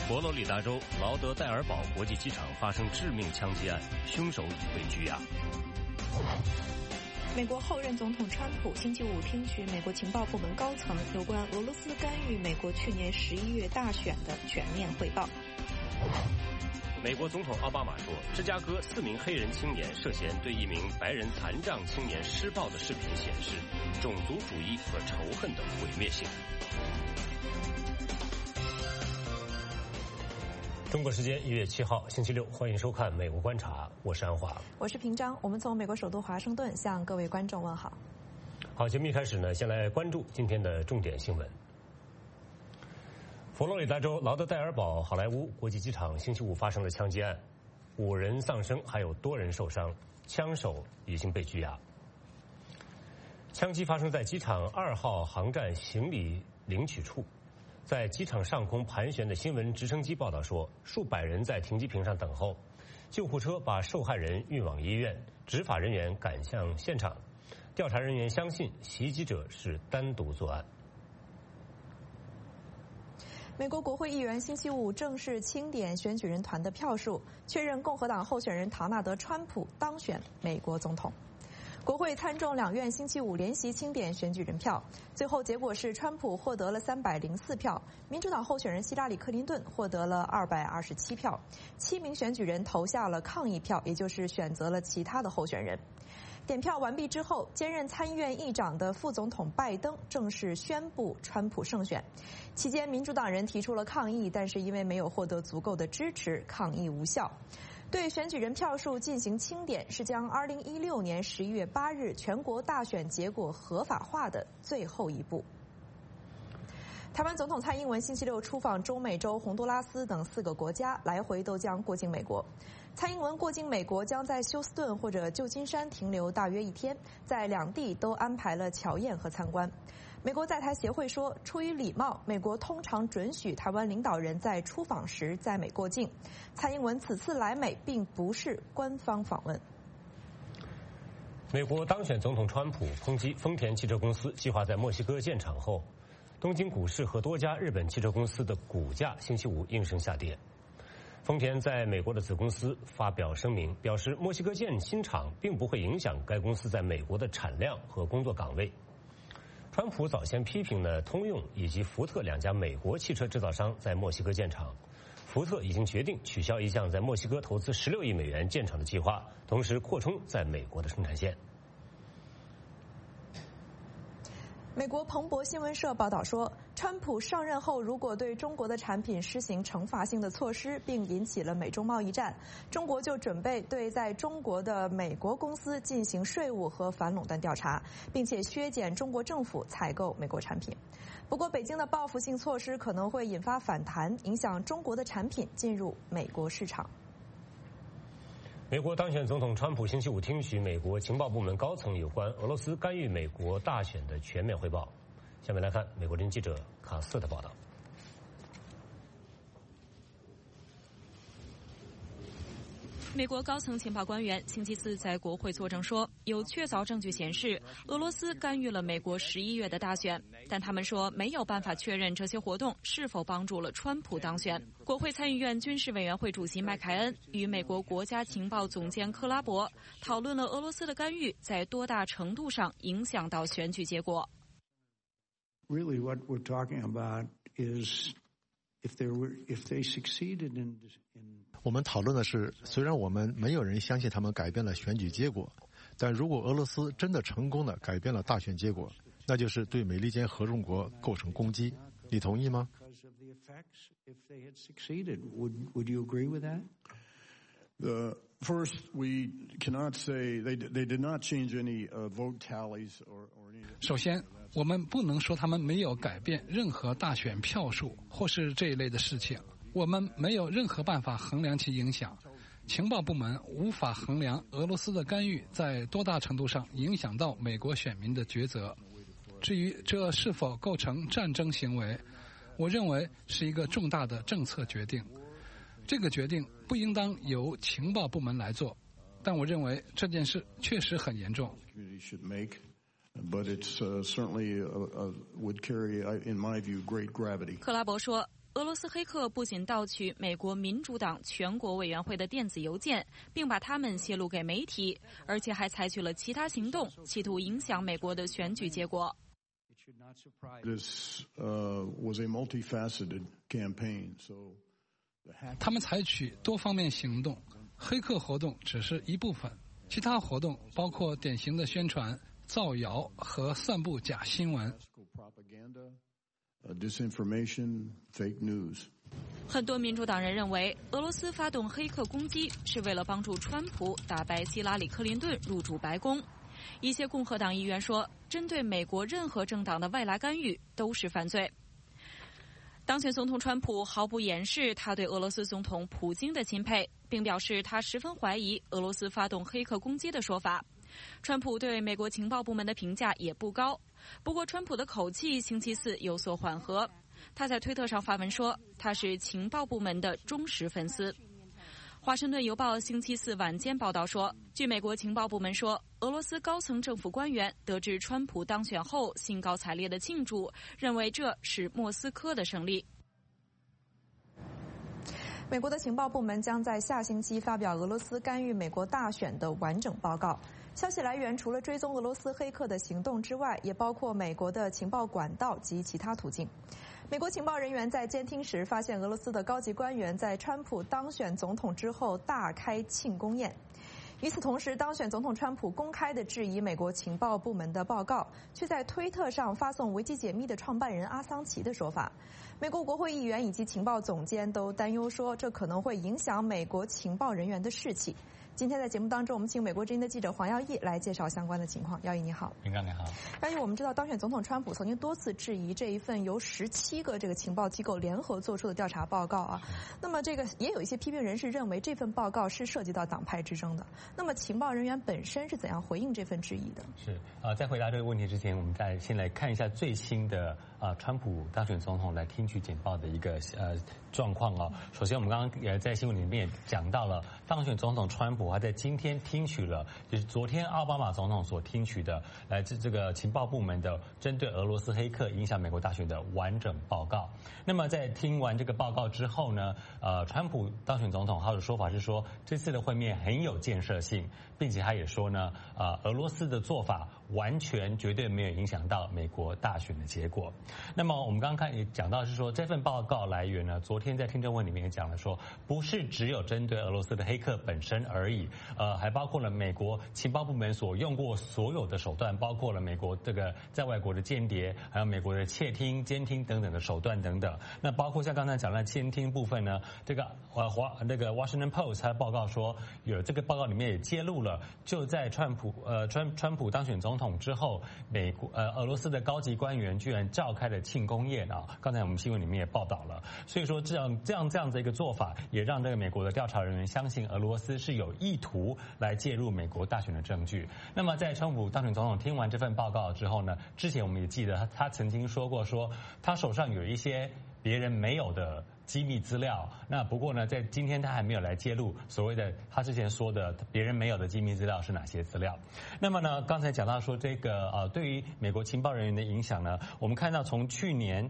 佛罗里达州劳德代尔堡国际机场发生致命枪击案，凶手已被拘押。 美国后任总统川普星期五听取美国情报部门高层有关俄罗斯干预美国去年11月大选的全面汇报。 美国总统奥巴马说，芝加哥4名黑人青年涉嫌对一名白人残障青年施暴的视频显示种族主义和仇恨的毁灭性。中国时间1月7号星期六，欢迎收看《美国观察》，我是安华， 我是平章。我们从美国首都华盛顿向各位观众问好。 好，节目一开始呢，先来关注今天的重点新闻。佛罗里达州劳德代尔堡好莱坞国际机场星期五发生了枪击案，5人丧生，还有多人受伤，枪手已经被拘押。枪击发生在机场2号航站行李领取处。在机场上空盘旋的新闻直升机报道说，数百人在停机坪上等候，救护车把受害人运往医院，执法人员赶向现场。调查人员相信袭击者是单独作案。 美国国会议员星期五正式清点选举人团的票数，确认共和党候选人唐纳德·川普当选美国总统。国会参众两院星期五联席清点选举人票，最后结果是川普获得了304票，民主党候选人希拉里·克林顿获得了227票，7名选举人投下了抗议票，也就是选择了其他的候选人。点票完毕之后，兼任参议院议长的副总统拜登正式宣布川普胜选。期间，民主党人提出了抗议，但是因为没有获得足够的支持，抗议无效。对选举人票数进行清点，是将2016年11月8日全国大选结果合法化的最后一步。台湾总统蔡英文星期六出访中美洲洪都拉斯等4个国家，来回都将过境美国。蔡英文过境美国将在休斯顿或者旧金山停留大约1天，在两地都安排了侨宴和参观。美国在台协会说，出于礼貌，美国通常准许台湾领导人在出访时在美过境。蔡英文此次来美并不是官方访问。 美国当选总统川普抨击丰田汽车公司计划在墨西哥建厂后，东京股市和多家日本汽车公司的股价星期五应声下跌。丰田在美国的子公司发表声明，表示墨西哥建新厂并不会影响该公司在美国的产量和工作岗位。川普早先批评了通用以及福特2家美国汽车制造商在墨西哥建厂，福特已经决定取消一项在墨西哥投资16亿美元建厂的计划，同时扩充在美国的生产线。 美国彭博新闻社报道说，川普上任后如果对中国的产品施行惩罚性的措施，并引起了美中贸易战，中国就准备对在中国的美国公司进行税务和反垄断调查，并且削减中国政府采购美国产品。不过，北京的报复性措施可能会引发反弹，影响中国的产品进入美国市场。 美国当选总统川普星期五听取美国情报部门高层有关俄罗斯干预美国大选的全面汇报。下面来看美国之音记者卡瑟的报道。 美国高层情报官员星期四在国会作证说，有确凿证据显示俄罗斯干预了美国11月的大选，但他们说没有办法确认这些活动是否帮助了川普当选。国会参议院军事委员会主席麦凯恩与美国国家情报总监克拉伯讨论了俄罗斯的干预在多大程度上影响到选举结果。 Really, what we're talking about is if they succeeded in 我们讨论的是，虽然我们没有人相信他们改变了选举结果，但如果俄罗斯真的成功的改变了大选结果，那就是对美利坚合众国构成攻击。你同意吗？ Would you agree with that? First, we cannot say they did not change any vote tallies or any. 首先，我们不能说他们没有改变任何大选票数或是这一类的事情。我们没有任何办法衡量其影响，情报部门无法衡量俄罗斯的干预在多大程度上影响到美国选民的抉择。至于这是否构成战争行为，我认为是一个重大的政策决定。这个决定不应当由情报部门来做，但我认为这件事确实很严重。 But it's certainly would carry, in my view, great gravity. 克拉伯说， 俄罗斯黑客不仅盗取美国民主党全国委员会的电子邮件，并把它们泄露给媒体，而且还采取了其他行动，企图影响美国的选举结果。 This was a multifaceted campaign, so 他们采取多方面行动，黑客活动只是一部分，其他活动包括典型的宣传、造谣和散布假新闻。 disinformation, fake news. 很多民主党人认为，俄罗斯发动黑客攻击是为了帮助川普打败希拉里·克林顿入主白宫。一些共和党议员说，针对美国任何政党的外来干预都是犯罪。当选总统川普毫不掩饰他对俄罗斯总统普京的钦佩，并表示他十分怀疑俄罗斯发动黑客攻击的说法。川普对美国情报部门的评价也不高，不过川普的口气星期四有所缓和。他在推特上发文说，他是情报部门的忠实粉丝。华盛顿邮报星期四晚间报道说，据美国情报部门说，俄罗斯高层政府官员得知川普当选后兴高采烈地庆祝，认为这是莫斯科的胜利。 美国的情报部门将在下星期发表俄罗斯干预美国大选的完整报告。消息来源除了追踪俄罗斯黑客的行动之外，也包括美国的情报管道及其他途径。美国情报人员在监听时发现，俄罗斯的高级官员在川普当选总统之后大开庆功宴。与此同时，当选总统川普公开地质疑美国情报部门的报告，却在推特上发送维基解密的创办人阿桑奇的说法。美国国会议员以及情报总监都担忧说，这可能会影响美国情报人员的士气。今天在节目当中，我们请美国之音的记者黄耀义来介绍相关的情况。耀义你好。 林刚你好。 耀义，我们知道当选总统川普曾经多次质疑这一份由17个这个情报机构联合做出的调查报告啊。那么这个也有一些批评人士认为这份报告是涉及到党派之争的。那么情报人员本身是怎样回应这份质疑的？ 是在回答这个问题之前，我们先来看一下最新的川普当选总统来听取简报的一个状况哦。首先，我们刚刚也在新闻里面也讲到了，当选总统川普他在今天听取了，就是昨天奥巴马总统所听取的来自这个情报部门的针对俄罗斯黑客影响美国大选的完整报告。那么在听完这个报告之后呢，川普当选总统他的说法是说，这次的会面很有建设性，并且他也说呢，俄罗斯的做法完全绝对没有影响到美国大选的结果。那么我们刚刚也讲到是说，这份报告来源呢，昨天在听证会里面也讲了说，不是只有针对俄罗斯的黑客本身而已，还包括了美国情报部门所用过所有的手段，包括了美国这个在外国的间谍，还有美国的窃听、监听等等的手段等等。那包括像刚才讲的监听部分呢，这个Washington Post 它的报告说，有这个报告里面也揭露了，就在川普当选总统之后，俄罗斯的高级官员居然召开了庆功宴啊！刚才我们新闻里面也报道了，所以说这样的一个做法，也让这个美国的调查人员相信俄罗斯是有意图来介入美国大选的证据。那么在川普当选总统听完这份报告之后呢，之前我们也记得他曾经说过，说他手上有一些别人没有的机密资料。那不过呢，在今天他还没有来揭露所谓的他之前说的别人没有的机密资料是哪些资料。那么呢，刚才讲到说这个对于美国情报人员的影响呢，我们看到从去年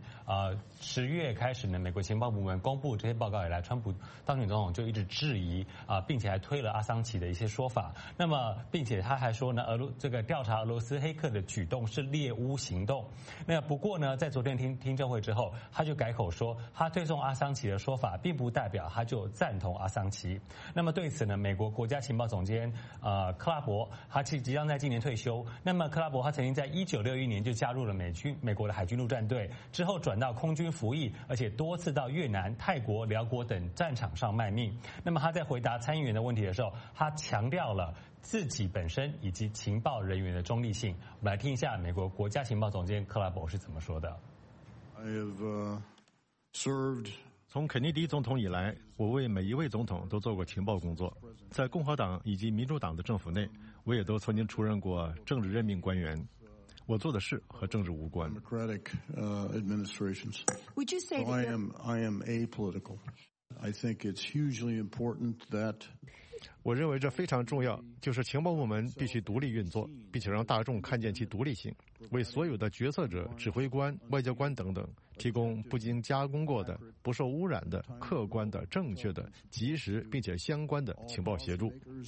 10月开始呢，美国情报部门公布这些报告以来，川普当选总统就一直质疑并且还推了阿桑奇的一些说法。那么并且他还说呢，这个调查俄罗斯黑客的举动是猎巫行动。那不过呢，在昨天听证会之后，他就改口说，他推送阿桑奇的说法并不代表他就赞同阿桑奇。那么对此呢，美国国家情报总监克拉伯他即将在今年退休。那么克拉伯他曾经在1961年就加入了美国的海军陆战队，之后转到空军服役，而且多次到越南、泰国、辽国等战场上卖命。那么他在回答参议员的问题的时候，他强调了自己本身以及情报人员的中立性。我们来听一下美国国家情报总监克拉伯是怎么说的。 I have served. 从肯尼迪总统以来，我为每一位总统都做过情报工作。在共和党以及民主党的政府内，我也都曾经出任过政治任命官员。我做的事和政治无关。 Democratic administrations. Would you say so I am apolitical. I think it's hugely important that 我认为这非常重要，就是情报部门必须独立运作，并且让大众看见其独立性，为所有的决策者、指挥官、外交官等等提供不经加工过的、不受污染的、客观的、正确的、及时并且相关的情报协助。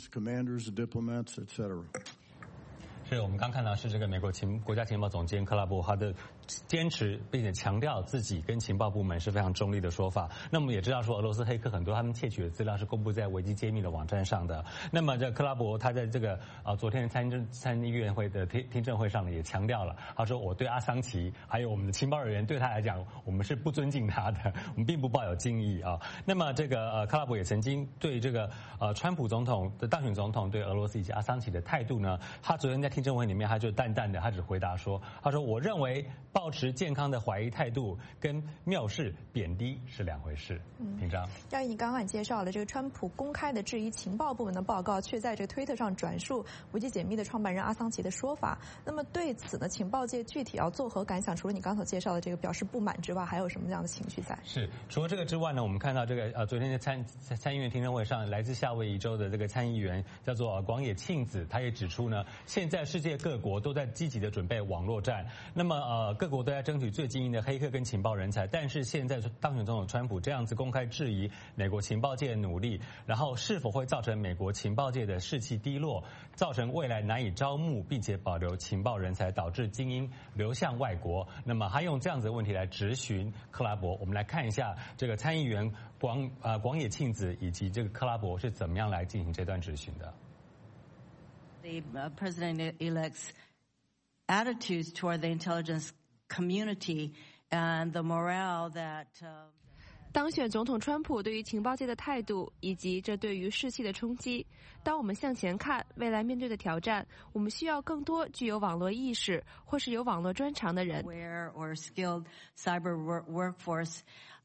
是我们刚看到是这个美国国家情报总监克拉伯他的坚持，并且强调自己跟情报部门是非常中立的说法。那么也知道说俄罗斯黑客很多他们窃取的资料是公布在维基揭秘的网站上的。那么这克拉伯他在这个昨天参议院会的听证会上呢也强调了，他说我对阿桑奇还有我们的情报人员对他来讲，我们是不尊敬他的，我们并不抱有敬意啊。那么这个克拉伯也曾经对这个川普总统的当选总统对俄罗斯以及阿桑奇的态度呢，他昨天在听证会里面他就淡淡的他只回答说，他说我认为抱持健康的怀疑态度跟藐视贬低是两回事。廷章， 耀毅，你刚刚也介绍了这个川普公开的质疑情报部门的报告，却在这个推特上转述维基解密的创办人阿桑奇的说法。那么对此呢，情报界具体要作何感想？除了你刚所介绍的这个表示不满之外，还有什么样的情绪在？ 是除了这个之外呢，我们看到这个昨天的参议院听证会上，来自夏威夷州的这个参议员叫做广野庆子，他也指出呢，现在世界各国都在积极的准备网络战，那么各国都在争取最精英的黑客跟情报人才，但是现在当选总统川普这样子公开质疑美国情报界的努力，然后是否会造成美国情报界的士气低落，造成未来难以招募并且保留情报人才，导致精英流向外国。那么他用这样子的问题来质询克拉伯，我们来看一下这个参议员广野庆子以及这个克拉伯是怎么样来进行这段质询的。 The president-elect's attitudes toward the intelligence community and the morale that 当选总统川普对于情报界的态度，以及这对于士气的冲击。当我们向前看，未来面对的挑战，我们需要更多具有网络意识或是有网络专长的人。 or skilled cyber workforce.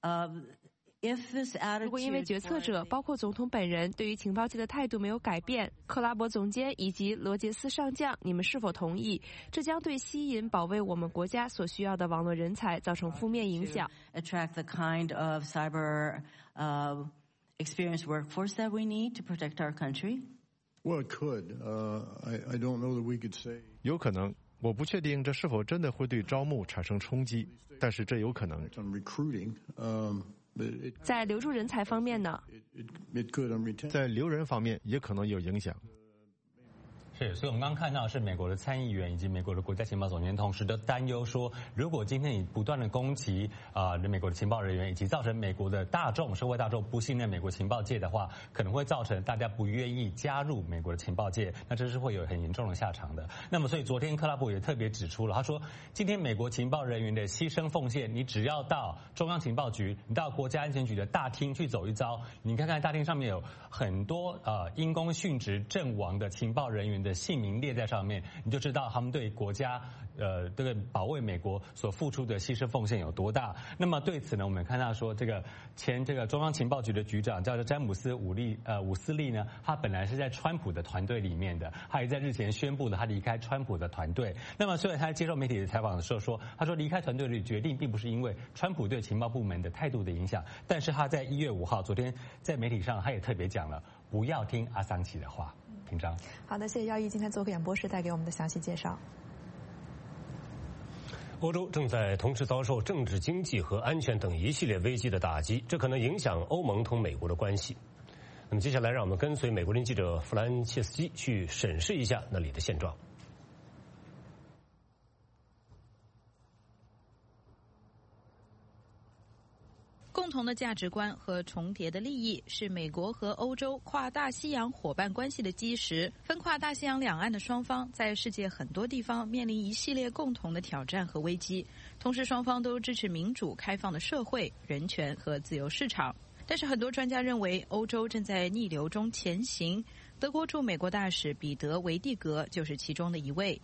如果因为决策者，包括总统本人，对于情报界的态度没有改变，克拉伯总监以及罗杰斯上将，你们是否同意？这将对吸引保卫我们国家所需要的网络人才造成负面影响。 Attract the kind of cyber experienced workforce that we need to protect our country. Well, it could. I don't know that we could say. 有可能，我不确定这是否真的会对招募产生冲击，但是这有可能。 在留住人才方面呢？ 在留人方面也可能有影响。 是，所以我们刚刚看到是美国的参议员以及美国的国家情报总监同时都担忧说，如果今天你不断的攻击美国的情报人员，以及造成美国的社会大众不信任美国情报界的话，可能会造成大家不愿意加入美国的情报界，那这是会有很严重的下场的。那么所以昨天克拉伯也特别指出了，他说今天美国情报人员的牺牲奉献，你只要到中央情报局，你到国家安全局的大厅去走一遭，你看看大厅上面有很多因公殉职阵亡的情报人员的姓名列在上面，你就知道他们对国家这个保卫美国所付出的牺牲奉献有多大。那么对此呢，我们看到说这个中央情报局的局长叫做詹姆斯伍斯利呢，他本来是在川普的团队里面的，他也在日前宣布了他离开川普的团队。那么虽然他接受媒体的采访的时候说，他说离开团队的决定并不是因为川普对情报部门的态度的影响，但是他在1月5号昨天在媒体上他也特别讲了，不要听阿桑奇的话。廷章， 好的，谢谢耀毅今天做客演播室带给我们的详细介绍。 欧洲正在同时遭受政治、经济和安全等一系列危机的打击，这可能影响欧盟同美国的关系。那么接下来，让我们跟随美国人记者弗兰切斯基去审视一下那里的现状。 共同的价值观和重叠的利益是美国和欧洲跨大西洋伙伴关系的基石。分跨大西洋两岸的双方在世界很多地方面临一系列共同的挑战和危机，同时双方都支持民主开放的社会、人权和自由市场。但是很多专家认为欧洲正在逆流中前行，德国驻美国大使彼得·维蒂格就是其中的一位。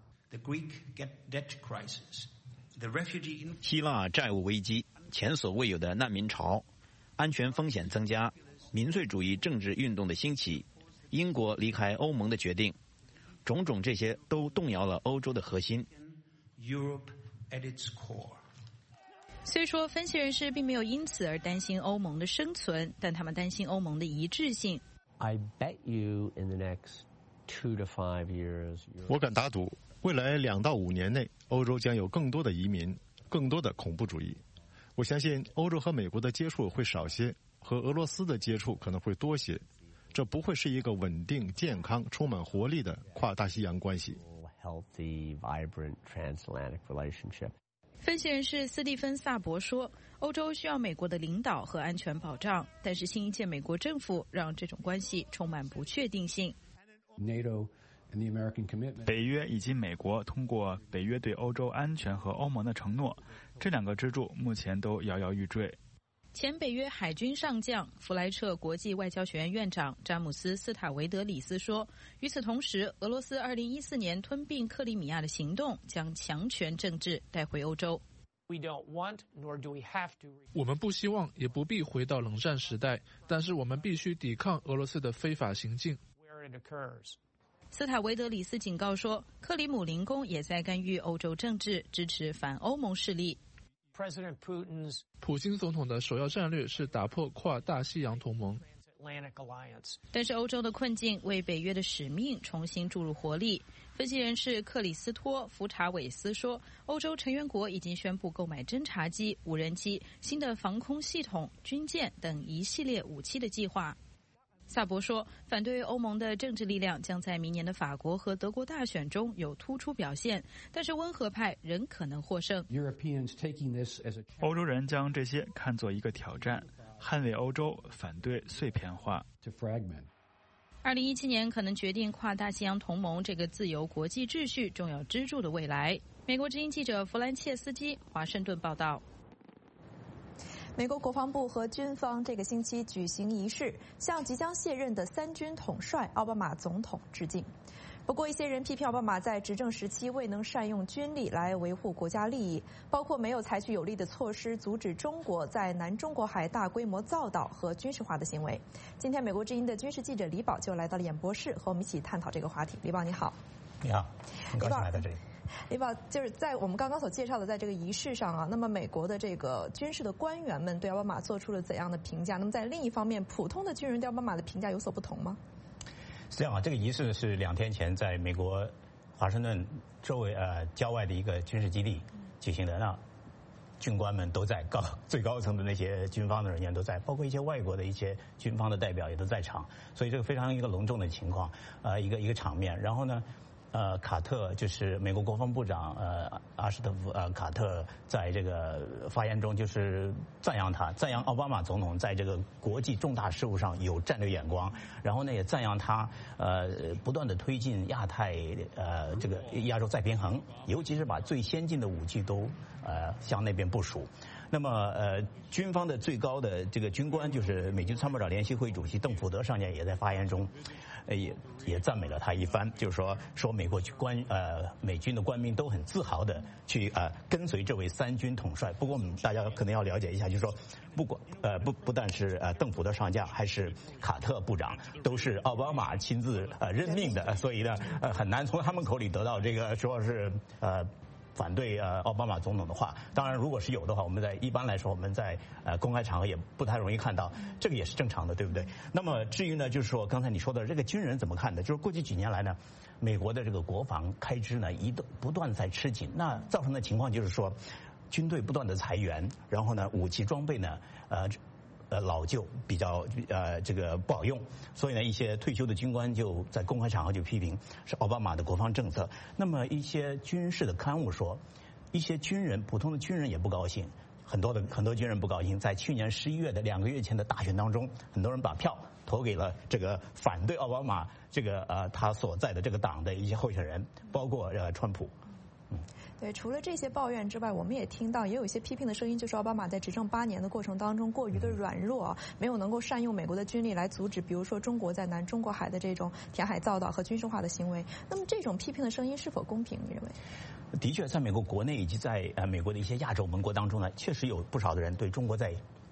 希腊债务危机，前所未有的难民潮，安全风险增加，民粹主义政治运动的兴起，英国离开欧盟的决定，种种这些都动摇了欧洲的核心。 虽说分析人士并没有因此而担心欧盟的生存，但他们担心欧盟的一致性。 I bet you in the next 2 to 5 years. 我敢打赌，未来2到5年内，欧洲将有更多的移民，更多的恐怖主义。我相信欧洲和美国的接触会少些，和俄罗斯的接触可能会多些。这不会是一个稳定、健康、充满活力的跨大西洋关系。 Healthy, vibrant transatlantic relationship. 分析人士斯蒂芬·萨博说，欧洲需要美国的领导和安全保障，但是新一届美国政府让这种关系充满不确定性。 北约以及美国通过北约对欧洲安全和欧盟的承诺，这2个支柱目前都摇摇欲坠。 前北约海军上将弗莱彻国际外交学院院长詹姆斯·斯塔维德里斯说，与此同时，俄罗斯2014年吞并克里米亚的行动将强权政治带回欧洲。 我们不希望也不必回到冷战时代，但是我们必须抵抗俄罗斯的非法行径。 斯塔维德里斯警告说，克里姆林宫也在干预欧洲政治，支持反欧盟势力。 普京总统的首要战略是打破跨大西洋同盟。 但是欧洲的困境为北约的使命重新注入活力。分析人士克里斯托·福查韦斯说，欧洲成员国已经宣布购买侦察机、无人机、新的防空系统、军舰等一系列武器的计划。萨博说，反对欧盟的政治力量将在明年的法国和德国大选中有突出表现，但是温和派仍可能获胜。 欧洲人将这些看作一个挑战，捍卫欧洲，反对碎片化。 2017年可能决定跨大西洋同盟这个自由国际秩序重要支柱的未来。美国之音记者弗兰切斯基华盛顿报道。 美国国防部和军方这个星期举行仪式，向即将卸任的3军统帅奥巴马总统致敬。不过，一些人批评奥巴马在执政时期未能善用军力来维护国家利益，包括没有采取有力的措施阻止中国在南中国海大规模造岛和军事化的行为。今天，美国之音的军事记者李宝就来到了演播室，和我们一起探讨这个话题。李宝，你好。 你好，很高兴来到这里。 李宝，就是在我们刚刚所介绍的，在这个仪式上啊，那么美国的这个军事的官员们对奥巴马做出了怎样的评价？那么在另一方面，普通的军人对奥巴马的评价有所不同吗？ 是这样啊，这个仪式是2天前在美国华盛顿周围郊外的一个军事基地举行的。那军官们都在，最高层的那些军方的人员都在，包括一些外国的一些军方的代表也都在场，所以这个非常一个隆重的情况，一个场面。然后呢，卡特就是美国国防部长阿什特夫卡特在这个发言中就是赞扬奥巴马总统在这个国际重大事务上有战略眼光，然后呢也赞扬他不断的推进亚太这个亚洲再平衡，尤其是把最先进的武器都向那边部署。那么军方的最高的这个军官就是美军参谋长联席会主席邓福德上将也在发言中也赞美了他一番，就是说美军的官兵都很自豪的去跟随这位3军统帅。不过我们大家可能要了解一下，就是说不但是邓福德上将，还是卡特部长，都是奥巴马亲自任命的，所以呢很难从他们口里得到这个说是反对奥巴马总统的话。当然如果是有的话，一般来说我们在公开场合也不太容易看到，这个也是正常的，对不对？那么至于呢，就是说刚才你说的这个军人怎么看的，就是过去几年来呢，美国的这个国防开支呢不断在吃紧，那造成的情况就是说军队不断的裁员，然后呢武器装备呢老旧，比较这个不好用，所以呢一些退休的军官就在公开场合就批评是奥巴马的国防政策。那么一些军事的刊物说，一些普通的军人也不高兴，很多军人不高兴。在去年11月的2个月前的大选当中，很多人把票投给了这个反对奥巴马这个他所在的这个党的一些候选人，包括川普。 对，除了这些抱怨之外，我们也听到也有一些批评的声音，就是奥巴马在执政8年的过程当中过于的软弱，没有能够善用美国的军力来阻止，比如说中国在南中国海的这种填海造岛和军事化的行为。那么这种批评的声音是否公平？你认为？ 的确，在美国国内以及在美国的一些亚洲盟国当中呢，确实有不少的人对中国在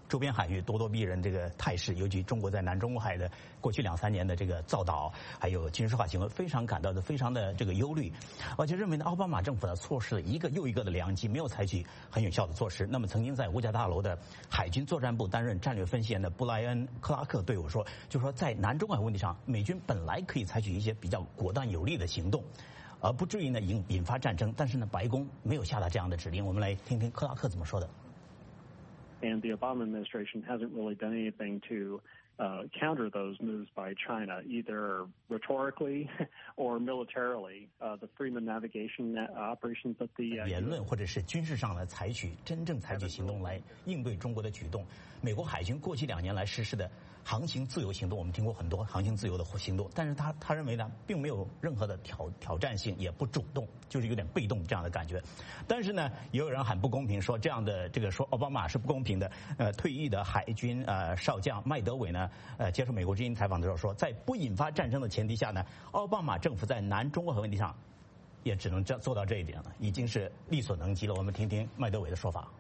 周边海域咄咄逼人这个态势，尤其中国在南中国海的过去2-3年的这个造岛还有军事化行为，非常感到的非常的这个忧虑，而且认为呢，奥巴马政府呢错失了一个又一个的良机，没有采取很有效的措施。那么曾经在五角大楼的海军作战部担任战略分析员的布莱恩·克拉克对我说，就说在南中国海问题上，美军本来可以采取一些比较果断有力的行动，而不至于呢引发战争，但是呢，白宫没有下达这样的指令。我们来听听克拉克怎么说的。 And the Obama administration hasn't really done anything to counter those moves by China, either rhetorically or militarily. The Freeman navigation operations that the 言论或者是军事上来真正采取行动来应对中国的举动。美国海军过去2年来实施的航行自由行动，我们听过很多航行自由的行动，但是他认为呢，并没有任何的挑战性，也不主动，就是有点被动这样的感觉。但是呢，也有人喊不公平，说这样的说奥巴马是不公平的。退役的海军少将麦德韦呢，接受美国之音采访的时候说，在不引发战争的前提下呢，奥巴马政府在南中国海问题上也只能做到这一点了，已经是力所能及了。我们听听麦德韦的说法。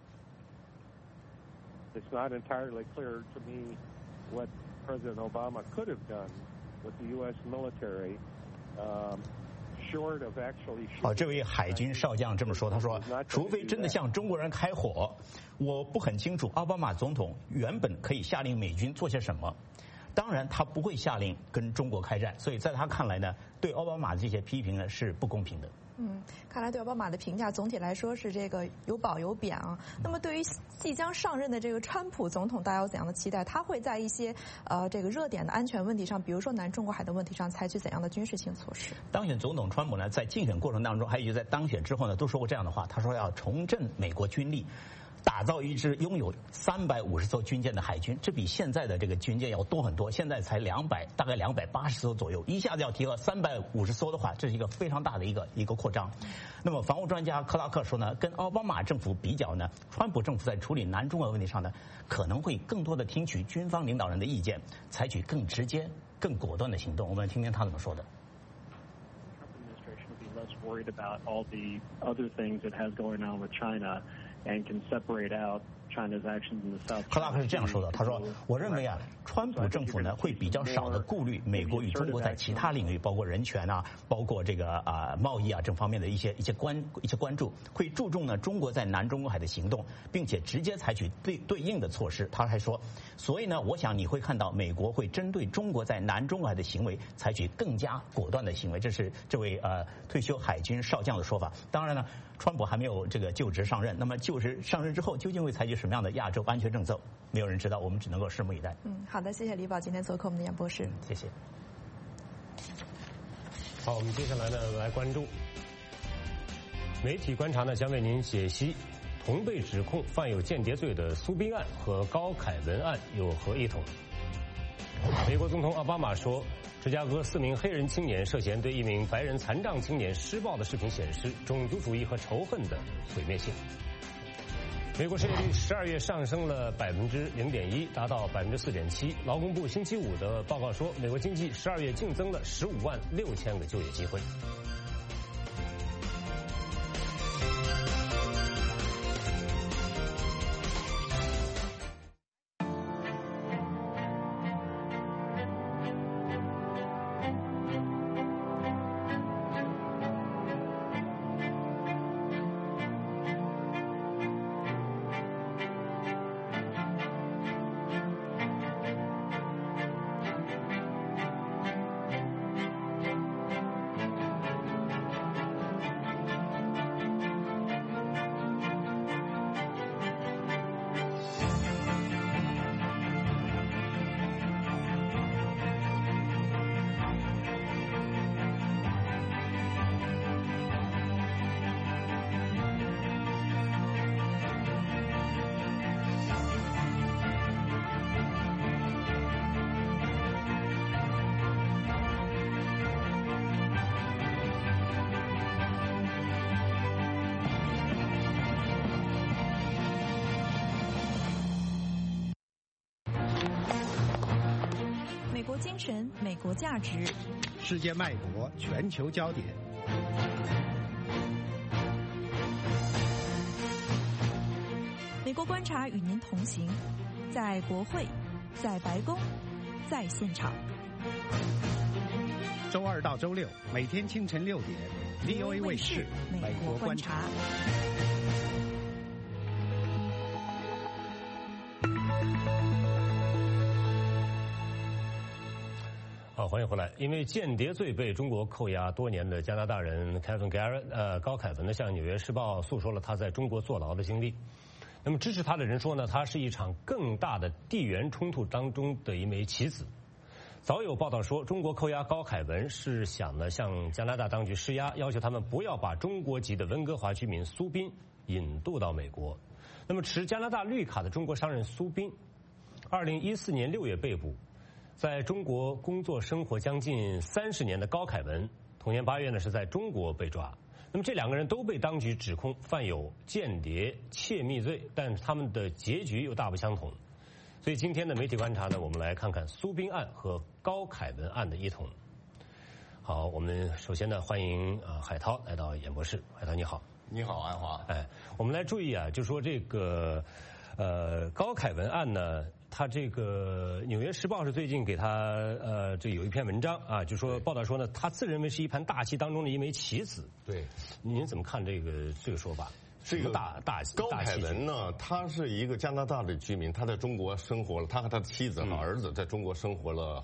It's not entirely clear to me what President Obama could have done with the U.S. military, short of actually. 这位海军少将这么说，他说，除非真的向中国人开火，我不很清楚奥巴马总统原本可以下令美军做些什么。当然，他不会下令跟中国开战，所以在他看来呢，对奥巴马的这些批评呢是不公平的。 看来对奥巴马的评价总体来说是这个有褒有贬啊。那么对于即将上任的这个川普总统，大家有怎样的期待？他会在一些这个热点的安全问题上，比如说南中国海的问题上，采取怎样的军事性措施？ 当选总统川普呢，在竞选过程当中，还有就在当选之后呢，都说过这样的话，他说要重振美国军力。打造一支拥有350艘军舰的海军，这比现在的这个军舰要多很多。现在才大概280艘左右，一下子要提到350艘的话，这是一个非常大的一个扩张。那么，防务专家克拉克说呢，跟奥巴马政府比较呢，川普政府在处理南中国问题上呢，可能会更多的听取军方领导人的意见，采取更直接、更果断的行动。我们听听他怎么说的。 Worried about all the other things it has going on with China and can separate out China's actions in the South. 克拉克是这样说的，他说：“我认为啊，川普政府呢会比较少的顾虑美国与中国在其他领域，包括人权啊，包括这个贸易啊这方面的一些关注，会注重呢中国在南中国海的行动，并且直接采取对应的措施。”他还说：“所以呢，我想你会看到美国会针对中国在南中国海的行为采取更加果断的行为。”这是这位退休海军少将的说法。当然呢，川普还没有这个就职上任，那么就职上任之后究竟会采取什么样的亚洲安全政策，没有人知道，我们只能够拭目以待。 好的，谢谢李宝今天做客我们的演播室。 谢谢。 好，我们接下来呢来关注媒体观察呢，将为您解析同被指控犯有间谍罪的苏宾案和高凯文案有何异同。美国总统奥巴马说，芝加哥4名黑人青年涉嫌对一名白人残障青年施暴的视频显示种族主义和仇恨的毁灭性。美国失业率12月上升了0.1%，达到4.7%。劳工部星期五的报告说，美国经济12月净增了15.6万个就业机会。 精神，美国价值， 世界脉搏，全球焦点。 美国观察与您同行， 在国会，在白宫，在现场。 周二到周六每天清晨6点 ，VOA 卫视《美国观察》。 好，欢迎回来。因为间谍罪被中国扣押多年的加拿大人高凯文呢，向《纽约时报》诉说了他在中国坐牢的经历。那么支持他的人说呢，他是一场更大的地缘冲突当中的一枚棋子。早有报道说，中国扣押高凯文是想呢向加拿大当局施压，要求他们不要把中国籍的温哥华居民苏斌引渡到美国。那么持加拿大绿卡的中国商人苏斌，2014年6月被捕。在中国工作生活将近30年的高凯文，同年8月呢是在中国被抓。那么这两个人都被当局指控犯有间谍窃密罪，但他们的结局又大不相同。所以今天的媒体观察呢，我们来看看苏斌案和高凯文案的异同。好，我们首先呢欢迎海涛来到演播室。海涛你好。 你好，安华。 我们来注意啊，就说这个高凯文案呢。他这个《纽约时报》是最近给他这有一篇文章啊，就说报道说呢，他自认为是一盘大棋当中的一枚棋子。 对， 您怎么看这个说法？ 这个高凯文呢，他是一个加拿大的居民，他在中国生活了，他和他的妻子和儿子在中国生活了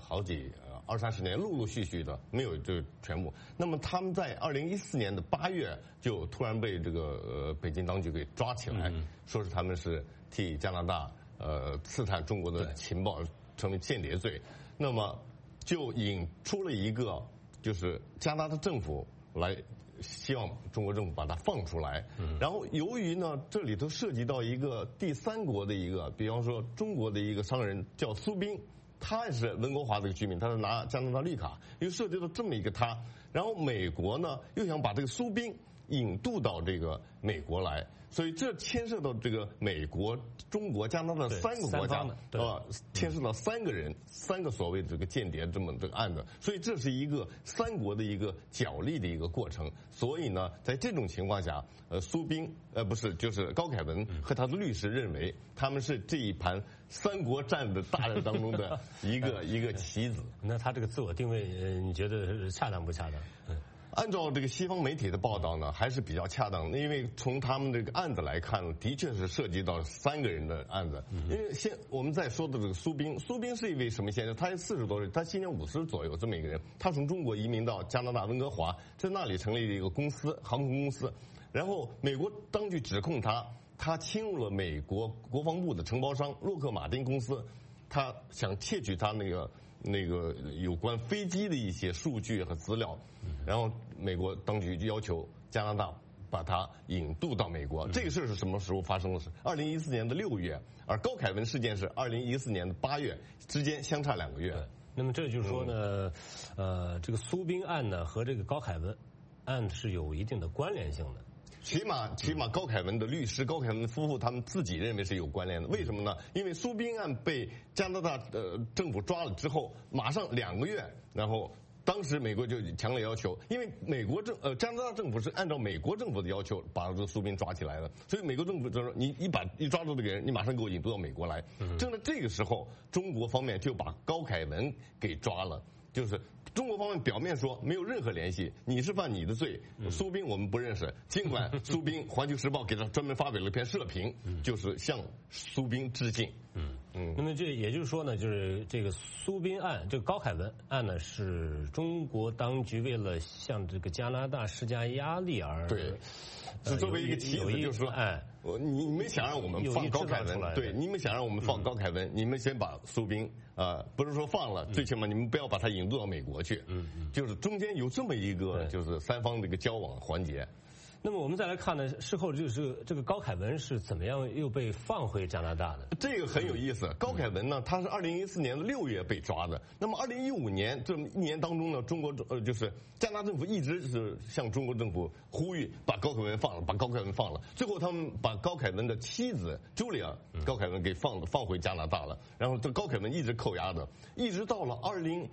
20-30年，陆陆续续的，没有这个全部。那么他们在2014年的8月就突然被这个北京当局给抓起来，说是他们是替加拿大。刺探中国的情报，成为间谍罪，那么就引出了一个，就是加拿大政府来希望中国政府把它放出来。然后由于呢，这里头涉及到一个第三国的一个，比方说中国的一个商人叫苏斌，他也是温哥华的一个居民，他是拿加拿大绿卡，又涉及到这么一个他，然后美国呢又想把这个苏斌引渡到这个美国来。所以这牵涉到这个美国、中国、加拿大3个国家，牵涉到3个人，3个所谓的这个间谍这个案子，所以这是一个3国的一个角力的一个过程。所以呢，在这种情况下，苏斌就是高凯文和他的律师认为他们是这一盘3国战的大战当中的一个棋子。 那他这个自我定位，你觉得恰当不恰当？ 按照这个西方媒体的报道呢，还是比较恰当的，因为从他们这个案子来看，的确是涉及到3个人的案子。因为我们在说的这个苏斌是一位什么先生？他40多岁，他今年50左右这么一个人。他从中国移民到加拿大温哥华，在那里成立了一个公司，航空公司。然后美国当局指控他侵入了美国国防部的承包商洛克马丁公司，他想窃取他那个有关飞机的一些数据和资料，然后美国当局就要求加拿大把他引渡到美国。这个事是什么时候发生的？是2014年的6月，而高凯文事件是2014年的8月，之间相差2个月。 那么这就是说呢，这个苏斌案呢和这个高凯文案是有一定的关联性的。 起码高凯文的律师高凯文夫妇他们自己认为是有关联的。为什么呢？因为苏斌案被加拿大政府抓了之后，马上2个月，然后当时美国就强烈要求，因为加拿大政府是按照美国政府的要求把这个苏斌抓起来的，所以美国政府就说你抓住这个人，你马上给我引渡到美国来。正在这个时候，中国方面就把高凯文给抓了，就是中国方面表面说没有任何联系，你是犯你的罪，苏斌我们不认识。尽管苏斌《环球时报》给他专门发表了一篇社评，就是向苏斌致敬。 那么这也就是说呢，就是这个苏斌案，这个高凯文案呢，是中国当局为了向这个加拿大施加压力而是作为一个棋子，就是说，你们想让我们放高凯文，对，你们想让我们放高凯文，你们先把苏斌不是说放了，最起码你们不要把他引渡到美国去。就是中间有这么一个就是3方的一个交往环节。 那么我们再来看呢，事后就是这个高凯文是怎么样又被放回加拿大的？ 这个很有意思。高凯文呢，他是2014年的6月被抓的。那么2015年这1年当中呢，中国就是加拿大政府一直是向中国政府呼吁把高凯文放了，把高凯文放了。最后他们把高凯文的妻子茱莉亚高凯文给放回加拿大了。然后这高凯文一直扣押的，一直到了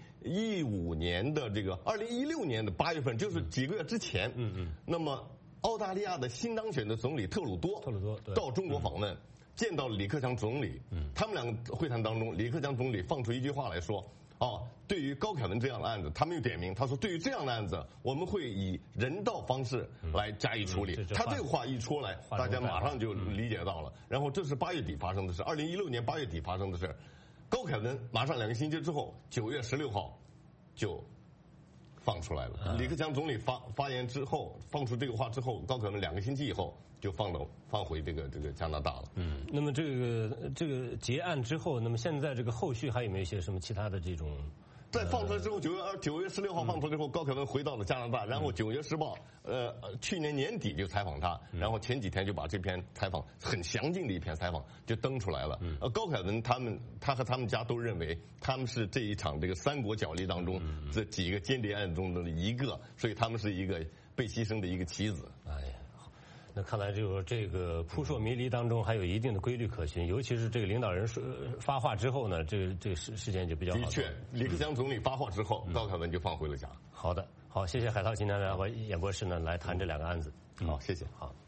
2015年的2016年的8月份，就是几个月之前。那么澳大利亚的新当选的总理特鲁多到中国访问， 见到李克强总理，他们两个会谈当中，李克强总理放出一句话来说，对于高凯文这样的案子，他们有点名，他说对于这样的案子，我们会以人道方式来加以处理。他这个话一出来，大家马上就理解到了。然后这是8月底发生的事，2016年8月底发生的事。高凯文马上2个星期之后，9月16号就放出来了。李克强总理发言之后，放出这个话之后，高凯文2个星期以后就放回这个加拿大了。 那么这个结案之后，那么现在这个后续还有没有一些什么其他的这种？ 在放出来之后，9月16号放出来之后，高凯文回到了加拿大，然后《9月时报》去年年底就采访他，然后前几天就把这篇采访很详尽的一篇采访就登出来了。高凯文他和他们家都认为他们是这一场这个三国角力当中这几个间谍案中的一个，所以他们是一个被牺牲的一个棋子。 那看来就这个扑朔迷离当中还有一定的规律可循，尤其是这个领导人发话之后呢，这个时间就比较好。 的确，李克强总理发话之后，高凯文就放回了家。 好的，好，谢谢海涛今天来演播室呢来谈这2个案子。 好，谢谢。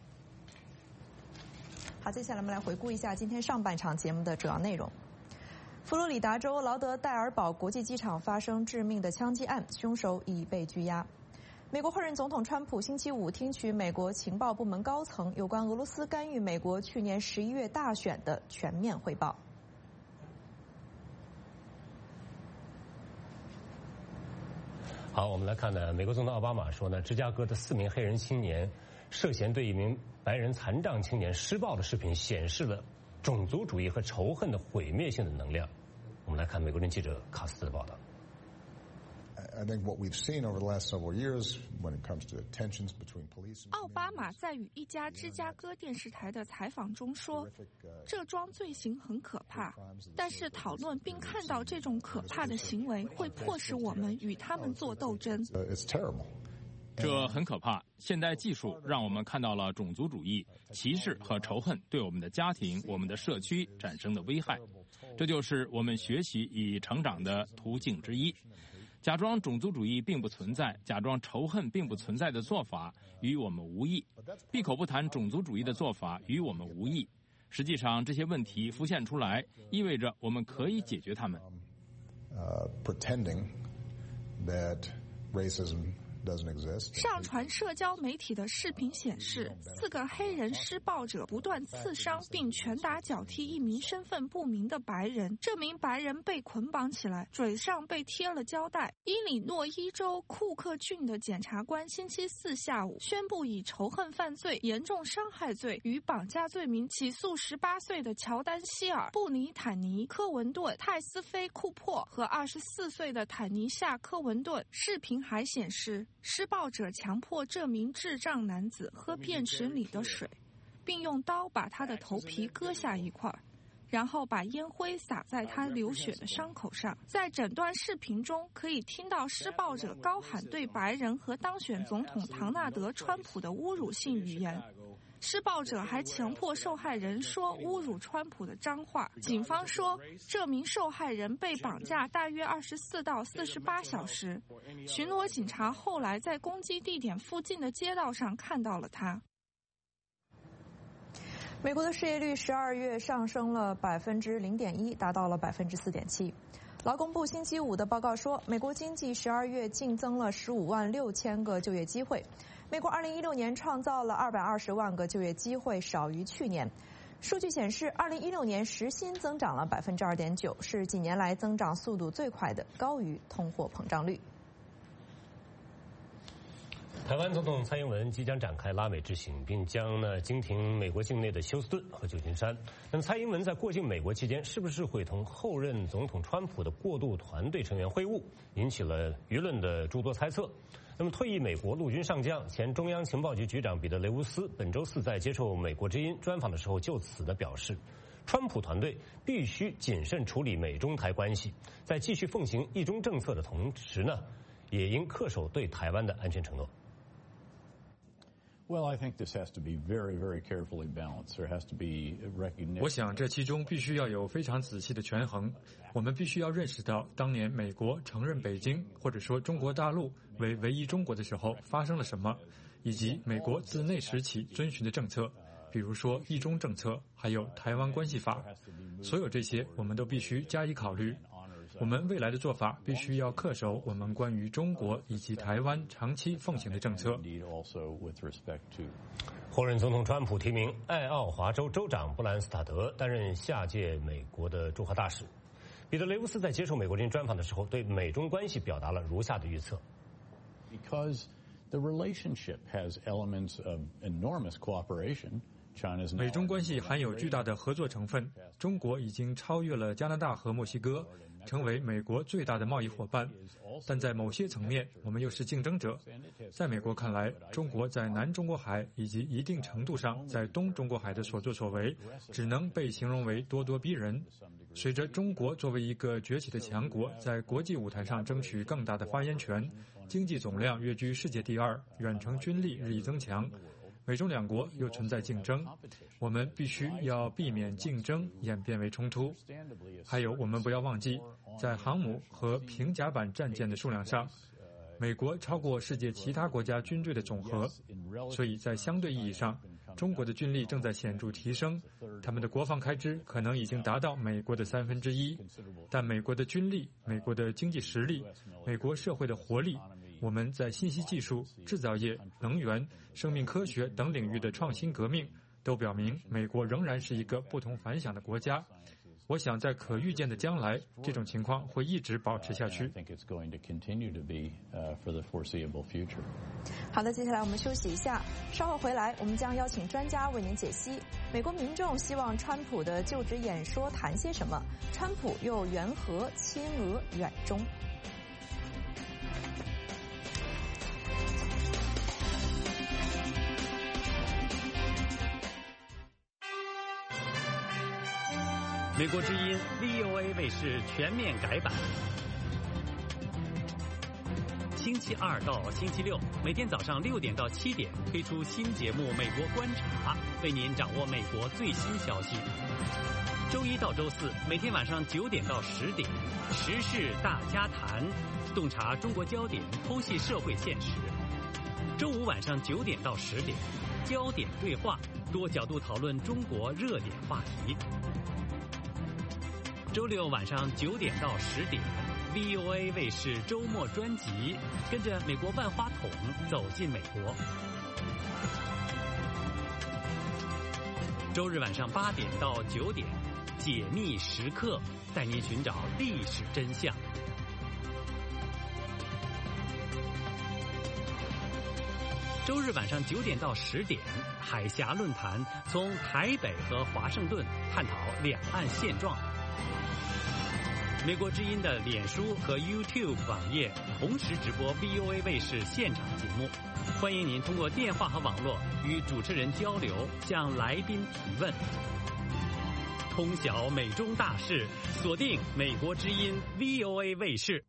好，接下来我们来回顾一下今天上半场节目的主要内容。佛罗里达州劳德代尔堡国际机场发生致命的枪击案，凶手已被拘押。美国后任总统川普星期五听取美国情报部门高层有关俄罗斯干预美国去年11月大选的全面汇报。 好，我们来看呢，美国总统奥巴马说呢，芝加哥的4名黑人青年涉嫌对一名白人残障青年施暴的视频显示了种族主义和仇恨的毁灭性的能量。我们来看美国人记者卡斯特的报道。 I think what we've seen over the last several years when it comes to tensions between police and 奥巴马在与一家芝加哥电视台的采访中说，这桩罪行很可怕，但是讨论并看到这种可怕的行为会迫使我们与他们做斗争。 It's terrible. 这很可怕。现代技术让我们看到了种族主义、歧视和仇恨对我们的家庭、我们的社区产生的危害。这就是我们学习与成长的途径之一。假装种族主义并不存在，假装仇恨并不存在的做法与我们无异，闭口不谈种族主义的做法与我们无异。实际上，这些问题浮现出来，意味着我们可以解决它们。 Pretending that racism doesn't exist. 上传社交媒体的视频显示，4个黑人施暴者不断刺伤并拳打脚踢一名身份不明的白人。这名白人被捆绑起来，嘴上被贴了胶带。伊利诺伊州库克郡的检察官星期4下午宣布，以仇恨犯罪、严重伤害罪与绑架罪名起诉18岁的乔丹·希尔、布尼坦尼·科文顿、泰斯菲·库珀和24岁的坦尼夏·科文顿。视频还显示，施暴者强迫这名智障男子喝便池里的水，并用刀把他的头皮割下一块，然后把烟灰洒在他流血的伤口上。在整段视频中，可以听到施暴者高喊对白人和当选总统唐纳德·川普的侮辱性语言。施暴者还强迫受害人说侮辱川普的脏话。警方说，这名受害人被绑架大约24到48小时。巡逻警察后来在攻击地点附近的街道上看到了他。 美国的失业率12月上升了0.1%，达到了4.7%。劳工部星期五的报告说，美国经济12月净增了15万6千个就业机会。美国2016年创造了220万个就业机会，少于去年。数据显示，2016年时薪增长了2.9%，是几年来增长速度最快的，高于通货膨胀率。 台湾总统蔡英文即将展开拉美之行，并将经停美国境内的休斯顿和旧金山。那么蔡英文在过境美国期间，是不是会同后任总统川普的过渡团队成员会晤，引起了舆论的诸多猜测。那么退役美国陆军上将、前中央情报局局长彼得雷乌斯本周4在接受美国之音专访的时候，就此的表示，川普团队必须谨慎处理美中台关系，在继续奉行一中政策的同时呢，也应恪守对台湾的安全承诺。 Well, I think this has to be very, very carefully balanced. There has to be recognition. 我想这其中必须要有非常仔细的权衡。我们必须要认识到，当年美国承认北京或者说中国大陆为唯一中国的时候发生了什么，以及美国自那时起遵循的政策。 比如说一中政策，还有台湾关系法，所有这些我们都必须加以考虑。我们未来的做法必须要恪守我们关于中国以及台湾长期奉行的政策。 后任总统川普提名爱奥华州州长布兰斯塔德担任下届美国的驻华大使。彼得·雷乌斯在接受美国之音专访的时候，对美中关系表达了如下的预测。 Because the relationship has elements of enormous cooperation. 美中关系含有巨大的合作成分，中国已经超越了加拿大和墨西哥，成为美国最大的贸易伙伴。但在某些层面，我们又是竞争者。在美国看来，中国在南中国海以及一定程度上在东中国海的所作所为，只能被形容为咄咄逼人。随着中国作为一个崛起的强国，在国际舞台上争取更大的发言权，经济总量跃居世界第2，远程军力日益增强。美中两国又存在竞争，我们必须要避免竞争演变为冲突。还有，我们不要忘记，在航母和平甲板战舰的数量上，美国超过世界其他国家军队的总和，所以在相对意义上，中国的军力正在显著提升，他们的国防开支可能已经达到美国的1/3，但美国的军力、美国的经济实力、美国社会的活力，我们在信息技术、制造业、能源、生命科学等领域的创新革命，都表明美国仍然是一个不同凡响的国家。我想在可预见的将来，这种情况会一直保持下去。 好的，接下来我们休息一下，稍后回来我们将邀请专家为您解析美国民众希望川普的就职演说谈些什么，川普又缘何亲俄远中。 美国之音 VOA 卫视全面改版，星期2到星期6每天早上6点到7点推出新节目《美国观察》，为您掌握美国最新消息。周1到周4每天晚上9点到10点，时事大家谈，洞察中国焦点，剖析社会现实。周5晚上9点到10点，焦点对话，多角度讨论中国热点话题。周6晚上9点到10点 ，VOA 卫视周末专辑，跟着美国万花筒走进美国。周日晚上8点到9点，解密时刻，带您寻找历史真相。周日晚上9点到10点，海峡论坛，从台北和华盛顿探讨两岸现状。美国之音的脸书和 YouTube 网页同时直播 VOA 卫视现场节目，欢迎您通过电话和网络与主持人交流，向来宾提问。通晓美中大事，锁定美国之音 VOA 卫视。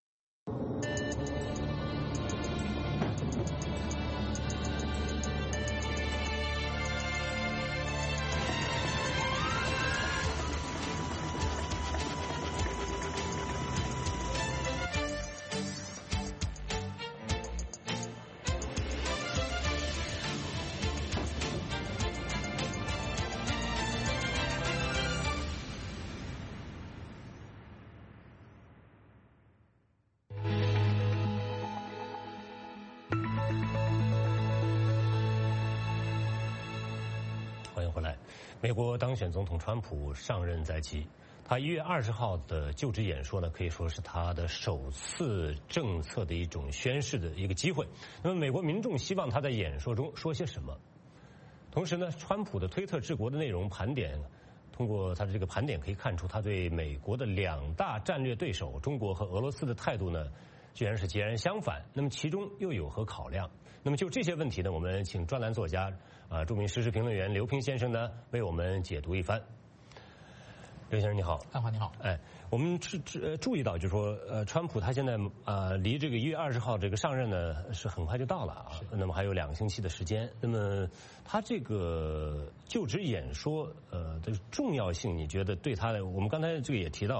美国当选总统川普上任在即，他1月20号的就职演说呢，可以说是他的首次政策的一种宣示的一个机会。那么，美国民众希望他在演说中说些什么？同时呢，川普的推特治国的内容盘点，通过他的这个盘点可以看出，他对美国的2大战略对手中国和俄罗斯的态度呢，居然是截然相反。那么其中又有何考量？那么就这些问题呢，我们请专栏作家著名时事评论员刘平先生呢为我们解读一番。刘先生你好。 大华你好。 我们注意到就是说川普他现在离这个1月20号这个上任呢是很快就到了啊，那么还有2个星期的时间。那么他这个就职演说的重要性，你觉得对他的，我们刚才这个也提到，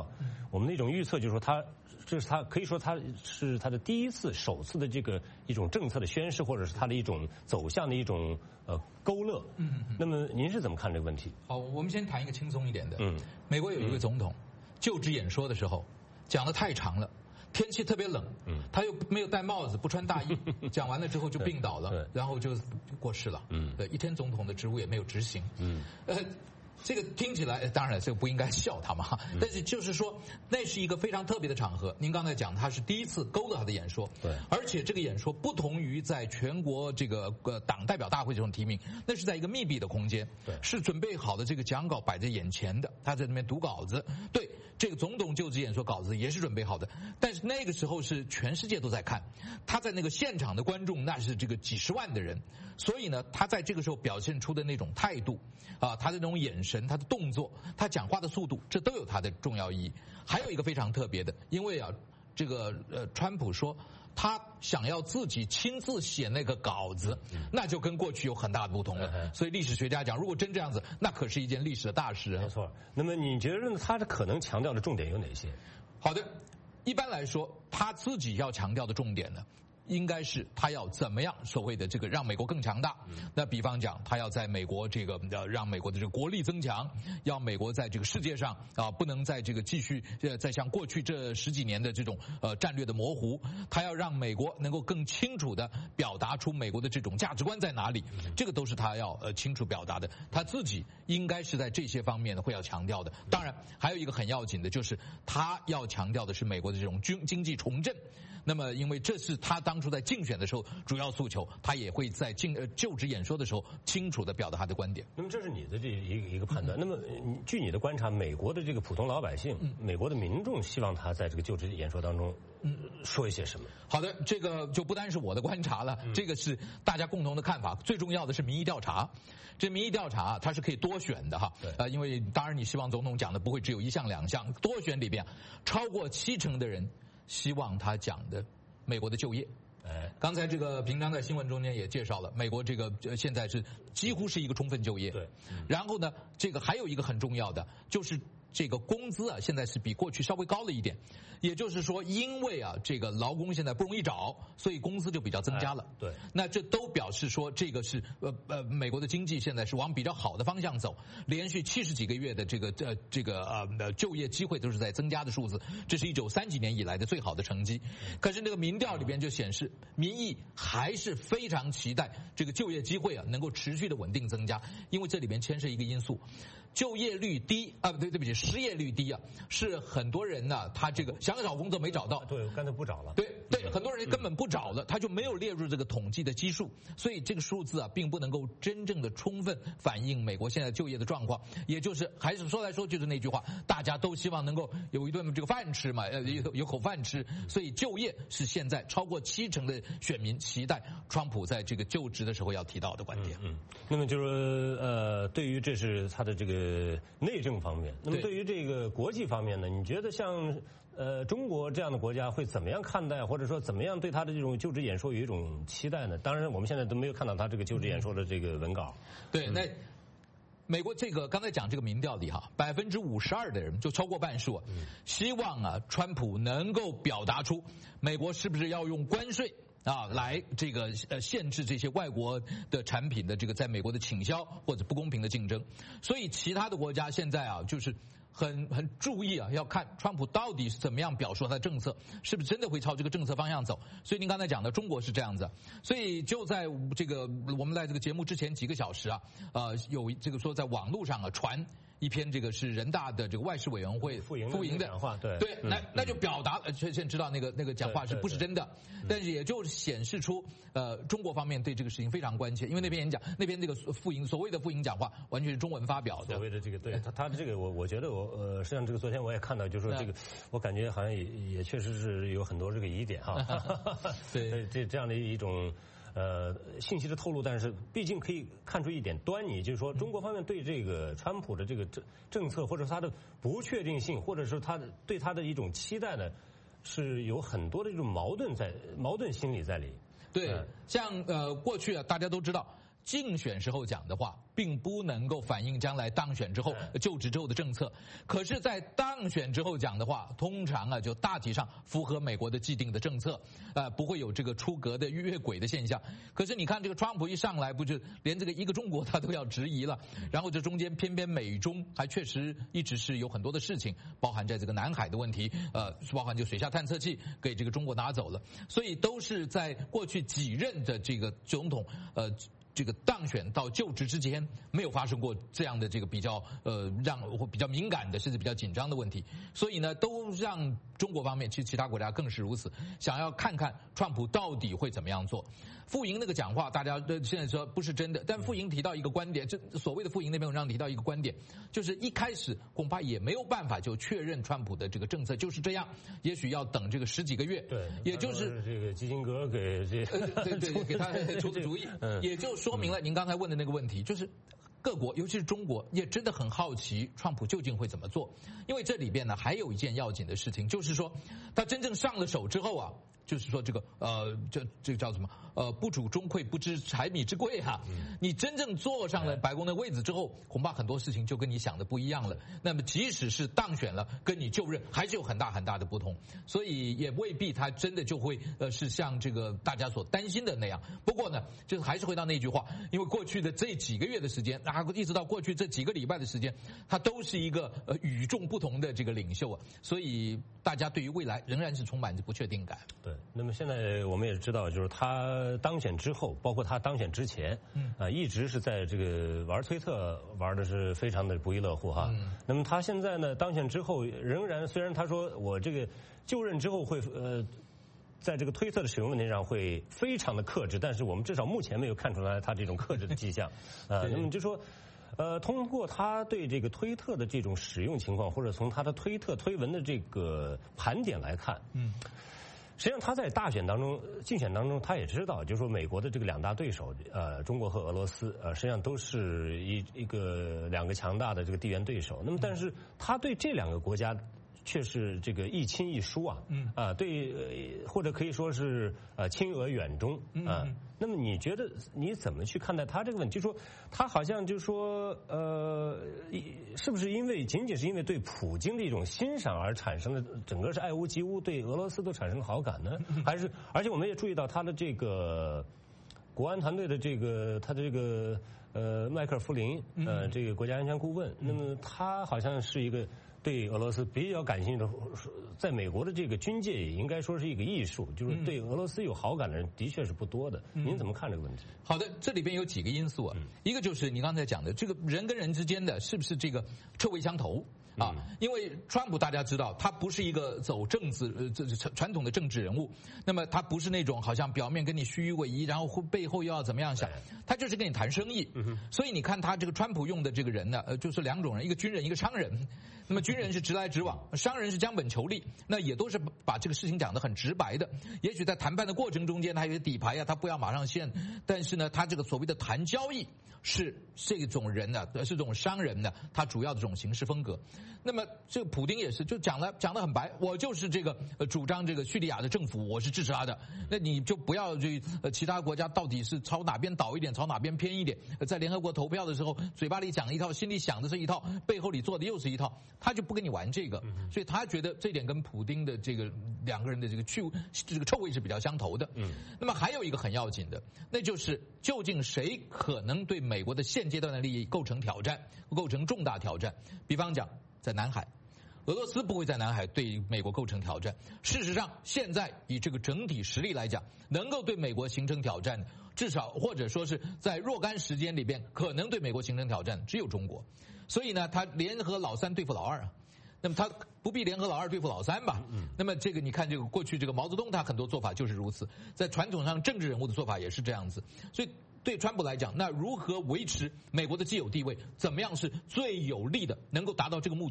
我们的一种预测就是说这是他可以说他是他的首次的这个一种政策的宣示，或者是他的一种走向的一种勾勒。那么您是怎么看这个问题？ 好，我们先谈一个轻松一点的。美国有一个总统就职演说的时候讲得太长了。天气特别冷，他又没有戴帽子，不穿大衣，讲完了之后就病倒了，然后就过世了。一天总统的职务也没有执行。这个听起来当然这个不应该笑他嘛，但是就是说那是一个非常特别的场合。您刚才讲他是第一次勾勒他的演说，对，而且这个演说不同于在全国这个党代表大会这种提名，那是在一个密闭的空间，对，是准备好的这个讲稿摆在眼前的，他在那边读稿子，对，这个总统就职演说稿子也是准备好的，但是那个时候是全世界都在看，他在那个现场的观众那是这个几十万的人，所以呢，他在这个时候表现出的那种态度啊，他的那种眼神，他的动作，他讲话的速度，这都有它的重要意义。还有一个非常特别的，因为啊，这个川普说他想要自己亲自写那个稿子，那就跟过去有很大的不同了。所以历史学家讲，如果真这样子，那可是一件历史的大事。 没错。那么你觉得他可能强调的重点有哪些？ 好的，一般来说，他自己要强调的重点呢，应该是他要怎么样所谓的这个让美国更强大。那比方讲，他要在美国这个让美国的这个国力增强，要美国在这个世界上啊不能再这个继续再像过去这10几年的这种战略的模糊。他要让美国能够更清楚地表达出美国的这种价值观在哪里，这个都是他要清楚表达的。他自己应该是在这些方面会要强调的。当然，还有一个很要紧的就是他要强调的是美国的这种经济重振。那么，因为这是他当初在竞选的时候主要诉求，他也会在就职演说的时候清楚地表达他的观点。 那么，这是你的这一个判断。那么，据你的观察，美国的这个普通老百姓，美国的民众希望他在这个就职演说当中说一些什么？ 好的，这个就不单是我的观察了，这个是大家共同的看法。最重要的是民意调查，这民意调查它是可以多选的哈，因为当然你希望总统讲的不会只有1项2项，多选里边超过70%的人希望他讲的美国的就业。刚才这个平常在新闻中间也介绍了，美国这个现在是几乎是一个充分就业。对，然后呢，这个还有一个很重要的就是这个工资啊，现在是比过去稍微高了一点，也就是说，因为啊这个劳工现在不容易找，所以工资就比较增加了。对，那这都表示说这个是美国的经济现在是往比较好的方向走，连续70几个月的这个就业机会都是在增加的数字，这是1930几年以来的最好的成绩。可是那个民调里边就显示，民意还是非常期待这个就业机会啊能够持续的稳定增加，因为这里边牵涉一个因素。就业率低啊，对不起，失业率低啊，是很多人呢，他这个想找工作没找到， 对，干脆不找了。 对，很多人根本不找了，他就没有列入这个统计的基数，所以这个数字啊，并不能够真正的充分反映美国现在就业的状况。也就是还是说来说就是那句话，大家都希望能够有一顿这个饭吃嘛，有口饭吃，所以就业是现在超过70%的选民期待川普在这个就职的时候要提到的观点。 那么就是对于这是他的这个内政方面，那么对于这个国际方面呢，你觉得像中国这样的国家会怎么样看待，或者说怎么样对他的这种就职演说有一种期待呢？当然我们现在都没有看到他这个就职演说的这个文稿。 对，那美国这个刚才讲这个民调里哈，52%的人就超过半数，希望啊川普能够表达出美国是不是要用关税啊，来这个限制这些外国的产品的这个在美国的倾销或者不公平的竞争。所以其他的国家现在啊，就是很注意啊，要看川普到底是怎么样表述他的政策，是不是真的会朝这个政策方向走。所以您刚才讲的中国是这样子，所以就在这个我们在这个节目之前几个小时啊，有这个说在网络上啊传一篇这个是人大的这个外事委员会副营的讲话，对，那就表达了，现在知道那个讲话是不是真的，但是也就显示出中国方面对这个事情非常关切，因为那篇演讲，那篇这个所谓的副营讲话完全是中文发表的， 所谓的这个对他的这个我觉得实际上这个昨天我也看到，就是说这个我感觉好像也确实是有很多这个疑点哈，对这样的一种。信息的透露，但是毕竟可以看出一点端倪，就是说中国方面对这个川普的这个政策，或者他的不确定性，或者是对他的一种期待呢，是有很多的这种矛盾心理在里。 对，像过去啊，大家都知道。 竞选时候讲的话，并不能够反映将来当选之后就职之后的政策。可是，在当选之后讲的话，通常就大体上符合美国的既定的政策，不会有这个出格的越轨的现象。可是你看，这个川普一上来，不就连这个一个中国他都要质疑了？然后这中间偏偏美中还确实一直是有很多的事情，包含在这个南海的问题，包含就水下探测器给这个中国拿走了，所以都是在过去几任的这个总统这个当选到就职之前，没有发生过这样的这个比较比较敏感的甚至比较紧张的问题，所以呢，都让中国方面，其实其他国家更是如此，想要看看川普到底会怎么样做。傅莹那个讲话，大家现在说不是真的，但傅莹提到一个观点，这所谓的傅莹那篇文章提到一个观点，就是一开始恐怕也没有办法就确认川普的这个政策就是这样，也许要等这个10几个月， 对， 也就是这个基辛格给对给他出的主意，也就说明了您刚才问的那个问题，就是各国尤其是中国也真的很好奇川普究竟会怎么做，因为这里边呢还有一件要紧的事情，就是说他真正上了手之后啊，就是说这个这个叫什么不煮钟馗不知柴米之贵哈，你真正坐上了白宫的位子之后，恐怕很多事情就跟你想的不一样了。那么即使是当选了，跟你就任还是有很大很大的不同，所以也未必他真的就会是像这个大家所担心的那样。不过呢，就是还是回到那句话，因为过去的这几个月的时间，一直到过去这几个礼拜的时间，他都是一个与众不同的这个领袖啊，所以大家对于未来仍然是充满着不确定感。 对，那么现在我们也知道，就是他当选之后，包括他当选之前，一直是在这个玩推特玩的是非常的不亦乐乎哈。那么他现在呢，当选之后仍然，虽然他说我这个就任之后会在这个推特的使用问题上会非常的克制，但是我们至少目前没有看出来他这种克制的迹象。那么就说。通过他对这个推特的这种使用情况，或者从他的推特推文的这个盘点来看，实际上他在大选当中、竞选当中，他也知道，就是说美国的这个两大对手，中国和俄罗斯，实际上都是两个强大的这个地缘对手。那么，但是他对这两个国家却是这个一亲一疏啊，对，或者可以说是亲俄远中啊。那么你觉得你怎么去看待他这个问题？就是说他好像就是说是不是仅仅是因为对普京的一种欣赏而产生的整个是爱屋及乌，对俄罗斯都产生了好感呢？还是而且我们也注意到他的这个国安团队的他的这个迈克尔·弗林这个国家安全顾问，那么他好像是一个对俄罗斯比较感兴趣的，在美国的这个军界也应该说是一个艺术，就是对俄罗斯有好感的人的确是不多的。您怎么看这个问题？ 好的，这里边有几个因素啊，一个就是你刚才讲的，这个人跟人之间的是不是这个臭味相投？因为川普大家知道，他不是一个走政治传统的政治人物，那么他不是那种好像表面跟你虚伪仪，然后背后又要怎么样想，他就是跟你谈生意。所以你看他这个川普用的这个人呢，就是两种人，一个军人，一个商人。那么军人是直来直往，商人是将本求利，那也都是把这个事情讲得很直白的。也许在谈判的过程中间，他有些底牌啊，他不要马上现，但是呢，他这个所谓的谈交易是这种人呢，是这种商人呢，他主要的这种行事风格。那么这个普丁也是，就讲得很白，我就是这个主张这个叙利亚的政府，我是支持他的。那你就不要其他国家到底是朝哪边倒一点，朝哪边偏一点，在联合国投票的时候，嘴巴里讲一套，心里想的是一套，背后里做的又是一套，他就不跟你玩这个。所以他觉得这点跟普丁的这个两个人的这个臭味是比较相投的。那么还有一个很要紧的，那就是究竟谁可能对美国的现阶段的利益构成挑战，构成重大挑战？比方讲，在南海，俄罗斯不会在南海对美国构成挑战。事实上，现在以这个整体实力来讲，能够对美国形成挑战，至少或者说是在若干时间里边可能对美国形成挑战，只有中国。所以呢，他联合老三对付老二啊。那么他不必联合老二对付老三吧？那么这个你看，这个过去这个毛泽东他很多做法就是如此，在传统上政治人物的做法也是这样子。所以对川普来讲，那如何维持美国的既有地位，怎么样是最有利的，能够达到这个目的的，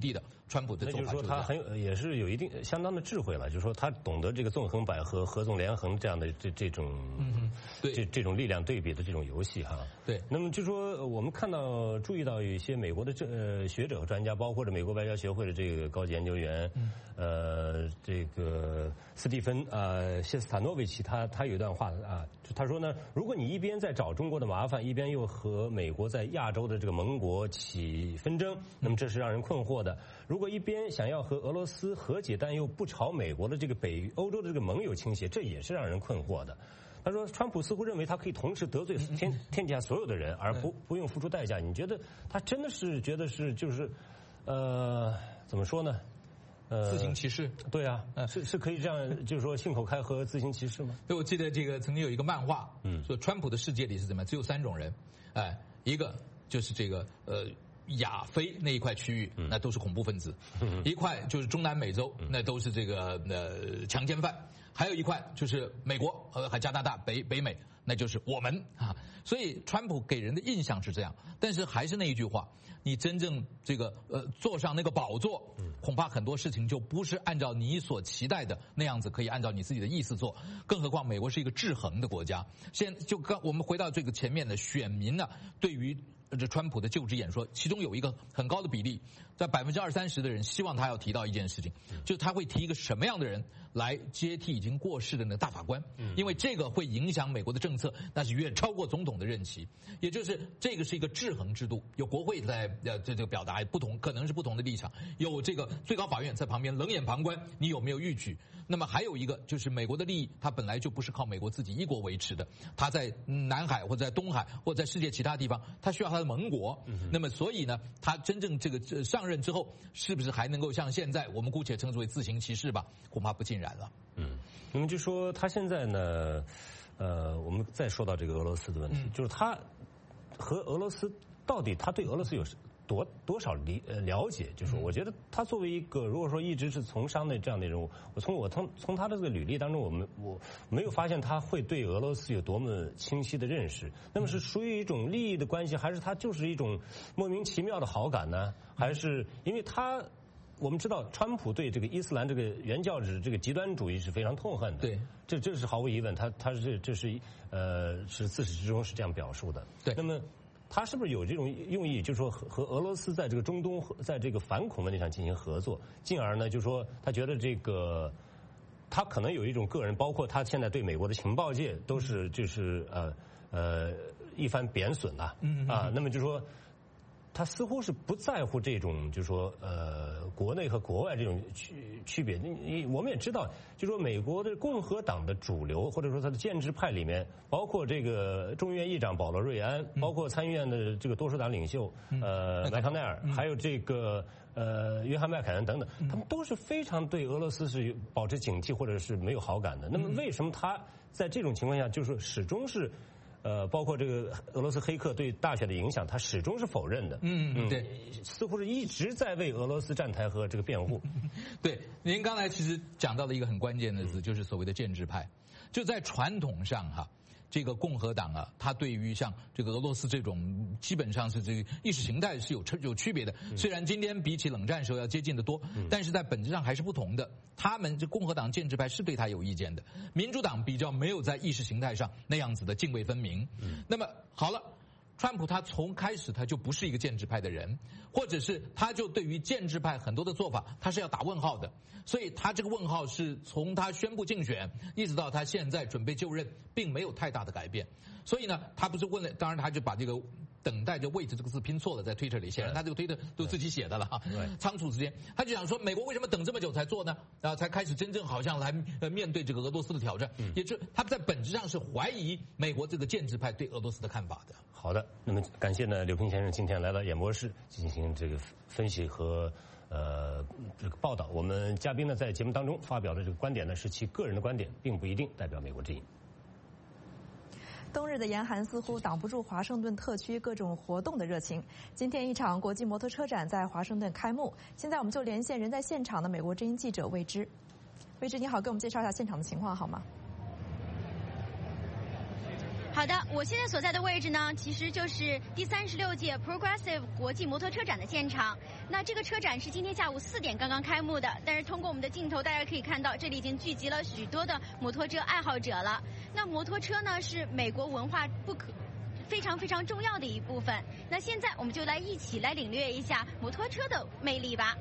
川普的做法。 那就是说他也是有一定相当的智慧了，就是说他懂得这个纵横捭阖、合纵连横这样的这种这种力量对比的这种游戏哈。 对。 那么就说我们注意到有一些美国的学者和专家，包括着美国外交协会的这个高级研究员，这个斯蒂芬谢斯塔诺维奇他有一段话他说呢，如果你一边在找中国的麻烦，一边又和美国在亚洲的这个盟国起纷争，那么这是让人困惑的。如果一边想要和俄罗斯和解，但又不朝美国的这个北欧洲的这个盟友倾斜，这也是让人困惑的。他说，川普似乎认为他可以同时得罪天底下所有的人，而不用付出代价。你觉得他真的是觉得是就是怎么说呢？ 自行其事。 对啊，是可以这样，就是说信口开河、自行其事吗？ 对，我记得这个曾经有一个漫画，说川普的世界里是怎么样？只有3种人，一个就是这个亚非那一块区域，那都是恐怖分子；一块就是中南美洲，那都是这个强奸犯；还有一块就是美国和加拿大北美，那就是我们啊。所以川普给人的印象是这样，但是还是那一句话，你真正这个坐上那个宝座，恐怕很多事情就不是按照你所期待的那样子，可以按照你自己的意思做。更何况美国是一个制衡的国家。我们回到这个前面的选民呢，对于这川普的就职演说，其中有一个很高的比例，在20-30%的人希望他要提到一件事情，就是他会提一个什么样的人来接替已经过世的那个大法官，因为这个会影响美国的政策，那是远超过总统的任期。也就是这个是一个制衡制度，有国会在这个表达不同，可能是不同的立场，有这个最高法院在旁边冷眼旁观，你有没有逾矩？那么还有一个就是美国的利益，它本来就不是靠美国自己一国维持的，它在南海或者在东海或者在世界其他地方，它需要它的盟国。那么所以呢，他真正这个上任之后，是不是还能够像现在我们姑且称之为自行其事吧？恐怕不尽然了。 那么就说他现在呢，我们再说到这个俄罗斯的问题，就是他和俄罗斯到底他对俄罗斯有多少了解？就是我觉得他作为一个如果说一直是从商的这样的人物，从他的这个履历当中，我没有发现他会对俄罗斯有多么清晰的认识。那么是属于一种利益的关系，还是他就是一种莫名其妙的好感呢？还是因为我们知道川普对这个伊斯兰这个原教旨这个极端主义是非常痛恨的。对，这是毫无疑问，这是自始至终是这样表述的。 对， 那么他是不是有这种用意，就是说和俄罗斯在这个中东在这个反恐问题上进行合作，进而呢，就是说他觉得这个他可能有一种个人，包括他现在对美国的情报界都是就是一番贬损了那么就是说。他似乎是不在乎这种，就是说，国内和国外这种区别。我们也知道，就是说，美国的共和党的主流，或者说他的建制派里面，包括这个众议院议长保罗·瑞安，包括参议院的这个多数党领袖麦康奈尔，还有这个约翰·麦凯恩等等，他们都是非常对俄罗斯是保持警惕或者是没有好感的。那么，为什么他在这种情况下，就是始终是？包括这个俄罗斯黑客对大选的影响，他始终是否认的。 对， 似乎是一直在为俄罗斯站台和这个辩护。 对，您刚才其实讲到了一个很关键的字，就是所谓的建制派。就在传统上这个共和党它对于像这个俄罗斯这种基本上是这个意识形态是有区别的。虽然今天比起冷战时候要接近得多，但是在本质上还是不同的。他们这共和党建制派是对他有意见的，民主党比较没有在意识形态上那样子的泾渭分明。那么好了。川普他从开始他就不是一个建制派的人，或者是他就对于建制派很多的做法他是要打问号的，所以他这个问号是从他宣布竞选一直到他现在准备就任并没有太大的改变。所以呢，他不是问了，当然他就把这个等待着位置这个字拼错了，在推特里，显然他这个推特都自己写的了仓促之间，他就想说美国为什么等这么久才做呢？才开始真正好像来面对这个俄罗斯的挑战，也就是他在本质上是怀疑美国这个建制派对俄罗斯的看法的。 好的，那么感谢呢刘平先生今天来到演播室进行这个分析和这个报道。我们嘉宾呢在节目当中发表的这个观点呢是其个人的观点，并不一定代表美国之音。 冬日的严寒似乎挡不住华盛顿特区各种活动的热情。今天一场国际摩托车展在华盛顿开幕，现在我们就连线人在现场的美国之音记者魏之。魏之你好，给我们介绍一下现场的情况好吗？ 好的，我现在所在的位置呢，其实就是第36届 Progressive 国际摩托车展的现场。那这个车展是今天下午4点刚刚开幕的，但是通过我们的镜头，大家可以看到这里已经聚集了许多的摩托车爱好者了。那摩托车呢，是美国文化非常非常重要的一部分。那现在我们就一起来领略一下摩托车的魅力吧。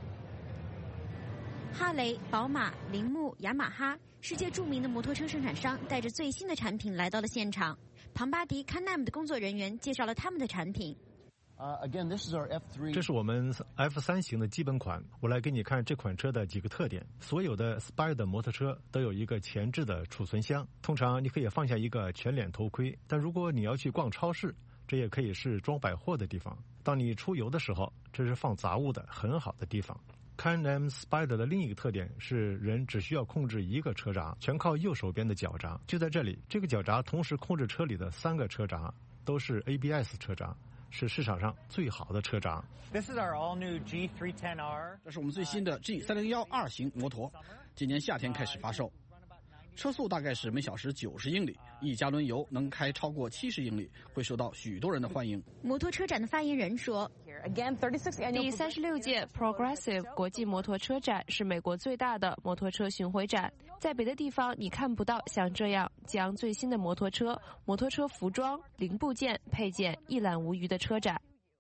哈雷、宝马、铃木、雅马哈，世界著名的摩托车生产商带着最新的产品来到了现场。庞巴迪、Can-Am 的工作人员介绍了他们的产品。 这是我们 F3 型的基本款。我来给你看这款车的几个特点。所有的 Spider 摩托车都有一个前置的储存箱，通常你可以放下一个全脸头盔。但如果你要去逛超市，这也可以是装百货的地方。当你出游的时候，这是放杂物的很好的地方。Can-Am Spider 的另一个特点是，人只需要控制一个车闸，全靠右手边的脚闸。就在这里，这个脚闸同时控制车里的3个车闸，都是 ABS 车闸，是市场上最好的车闸。 This is our all-new G310R。这是我们最新的 G301R 型摩托，今年夏天开始发售。车速大概是每小时90英里，1加仑油能开超过70英里，会受到许多人的欢迎。 摩托车展的发言人说， 第36届 Progressive 国际摩托车展是美国最大的摩托车巡回展，在别的地方你看不到像这样将最新的摩托车服装、零部件、配件一览无余的车展。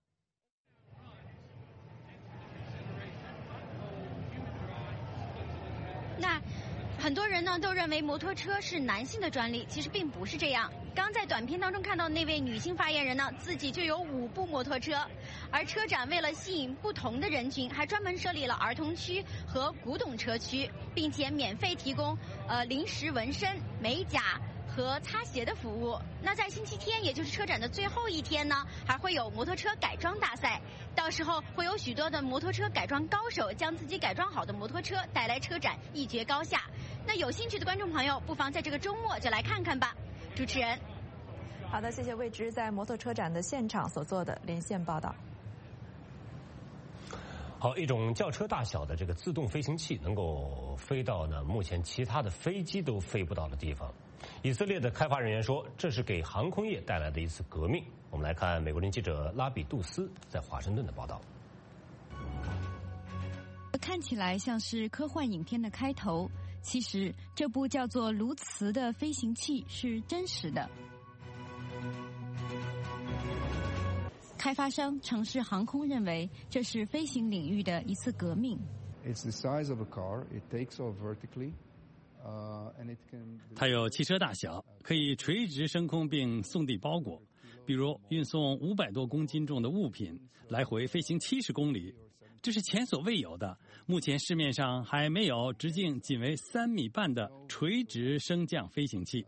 那很多人呢都认为摩托车是男性的专利，其实并不是这样。刚在短片当中看到那位女性发言人呢，自己就有5部摩托车。而车展为了吸引不同的人群，还专门设立了儿童区和古董车区，并且免费提供临时纹身、美甲和擦鞋的服务。那在星期天，也就是车展的最后一天呢，还会有摩托车改装大赛，到时候会有许多的摩托车改装高手将自己改装好的摩托车带来车展，一决高下。那有兴趣的观众朋友，不妨在这个周末就来看看吧。主持人， 好的，谢谢魏之在摩托车展的现场所做的连线报道。 好，一种轿车大小的这个自动飞行器，能够飞到呢目前其他的飞机都飞不到的地方。以色列的开发人员说，这是给航空业带来的一次革命。我们来看美国人记者拉比杜斯在华盛顿的报道。 看起来像是科幻影片的开头，其实这部叫做卢茨的飞行器是真实的。开发商城市航空认为这是飞行领域的一次革命。 它有汽车大小，可以垂直升空并送递包裹，比如运送500多公斤重的物品，来回飞行70公里，这是前所未有的。目前市面上还没有直径仅为3.5米的垂直升降飞行器。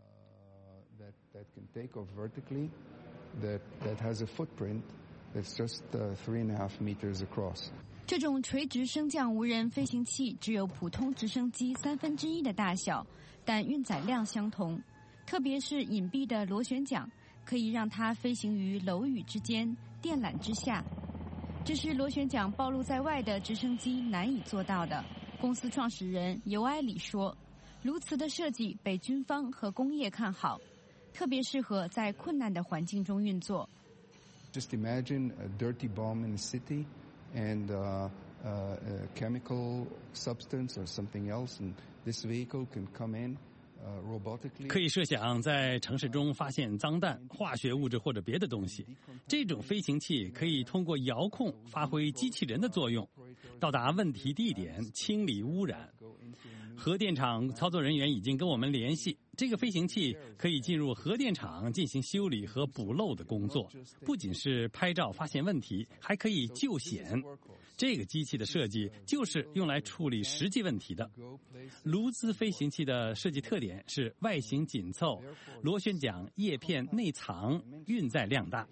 这种垂直升降无人飞行器只有普通直升机1/3的大小，但运载量相同。特别是隐蔽的螺旋桨，可以让它飞行于楼宇之间、电缆之下。这是螺旋桨暴露在外的直升机难以做到的。公司创始人尤埃里说，卢茨的设计被军方和工业看好，特别适合在困难的环境中运作。 Just imagine a dirty bomb in a city and a chemical substance or something else, and this vehicle can come in robotically. 可以设想在城市中发现脏弹、化学物质或者别的东西，这种飞行器可以通过遥控发挥机器人的作用，到达问题地点，清理污染。核电厂操作人员已经跟我们联系，这个飞行器可以进入核电厂进行修理和补漏的工作，不仅是拍照发现问题，还可以救险。这个机器的设计就是用来处理实际问题的。卢兹飞行器的设计特点是外形紧凑，螺旋桨叶片内藏，运载量大。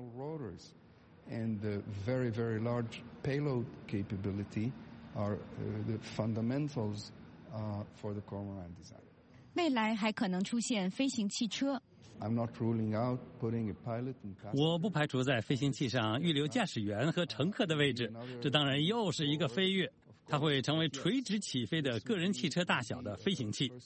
And the very, very large payload capability are the fundamentals for the Cormorant design. 未来还可能出现飞行汽车。 I'm not ruling out putting a pilot and passenger. 我不排除在飞行器上预留驾驶员和乘客的位置，这当然又是一个飞跃。 它会成为垂直起飞的个人汽车大小的飞行器。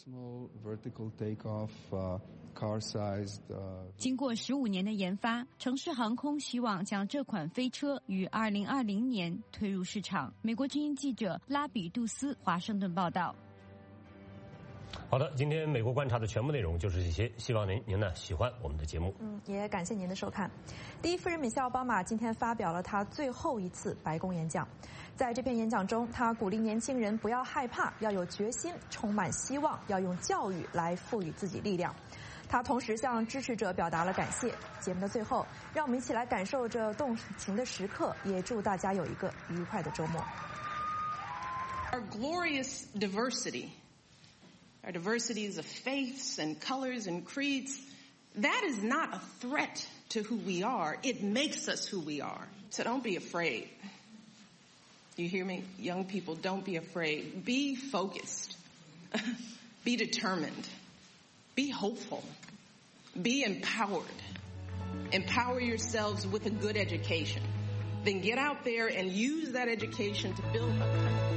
经过15年的研发，城市航空希望将这款飞车于2020年推入市场。美国之音记者拉比杜斯华盛顿报道。 好的，今天美国观察的全部内容就是这些，希望您呢喜欢我们的节目。 也感谢您的收看。第一夫人米歇尔·奥巴马今天发表了她最后一次白宫演讲，在这篇演讲中，她鼓励年轻人不要害怕，要有决心，充满希望，要用教育来赋予自己力量。他同时向支持者表达了感谢。节目的最后，让我们一起来感受这动情的时刻，也祝大家有一个愉快的周末。 Our glorious diversity, our diversities of faiths and colors and creeds, that is not a threat to who we are. It makes us who we are. So don't be afraid. You hear me? Young people, don't be afraid. Be focused. Be determined. Be hopeful. Be empowered. Empower yourselves with a good education. Then get out there and use that education to build a country.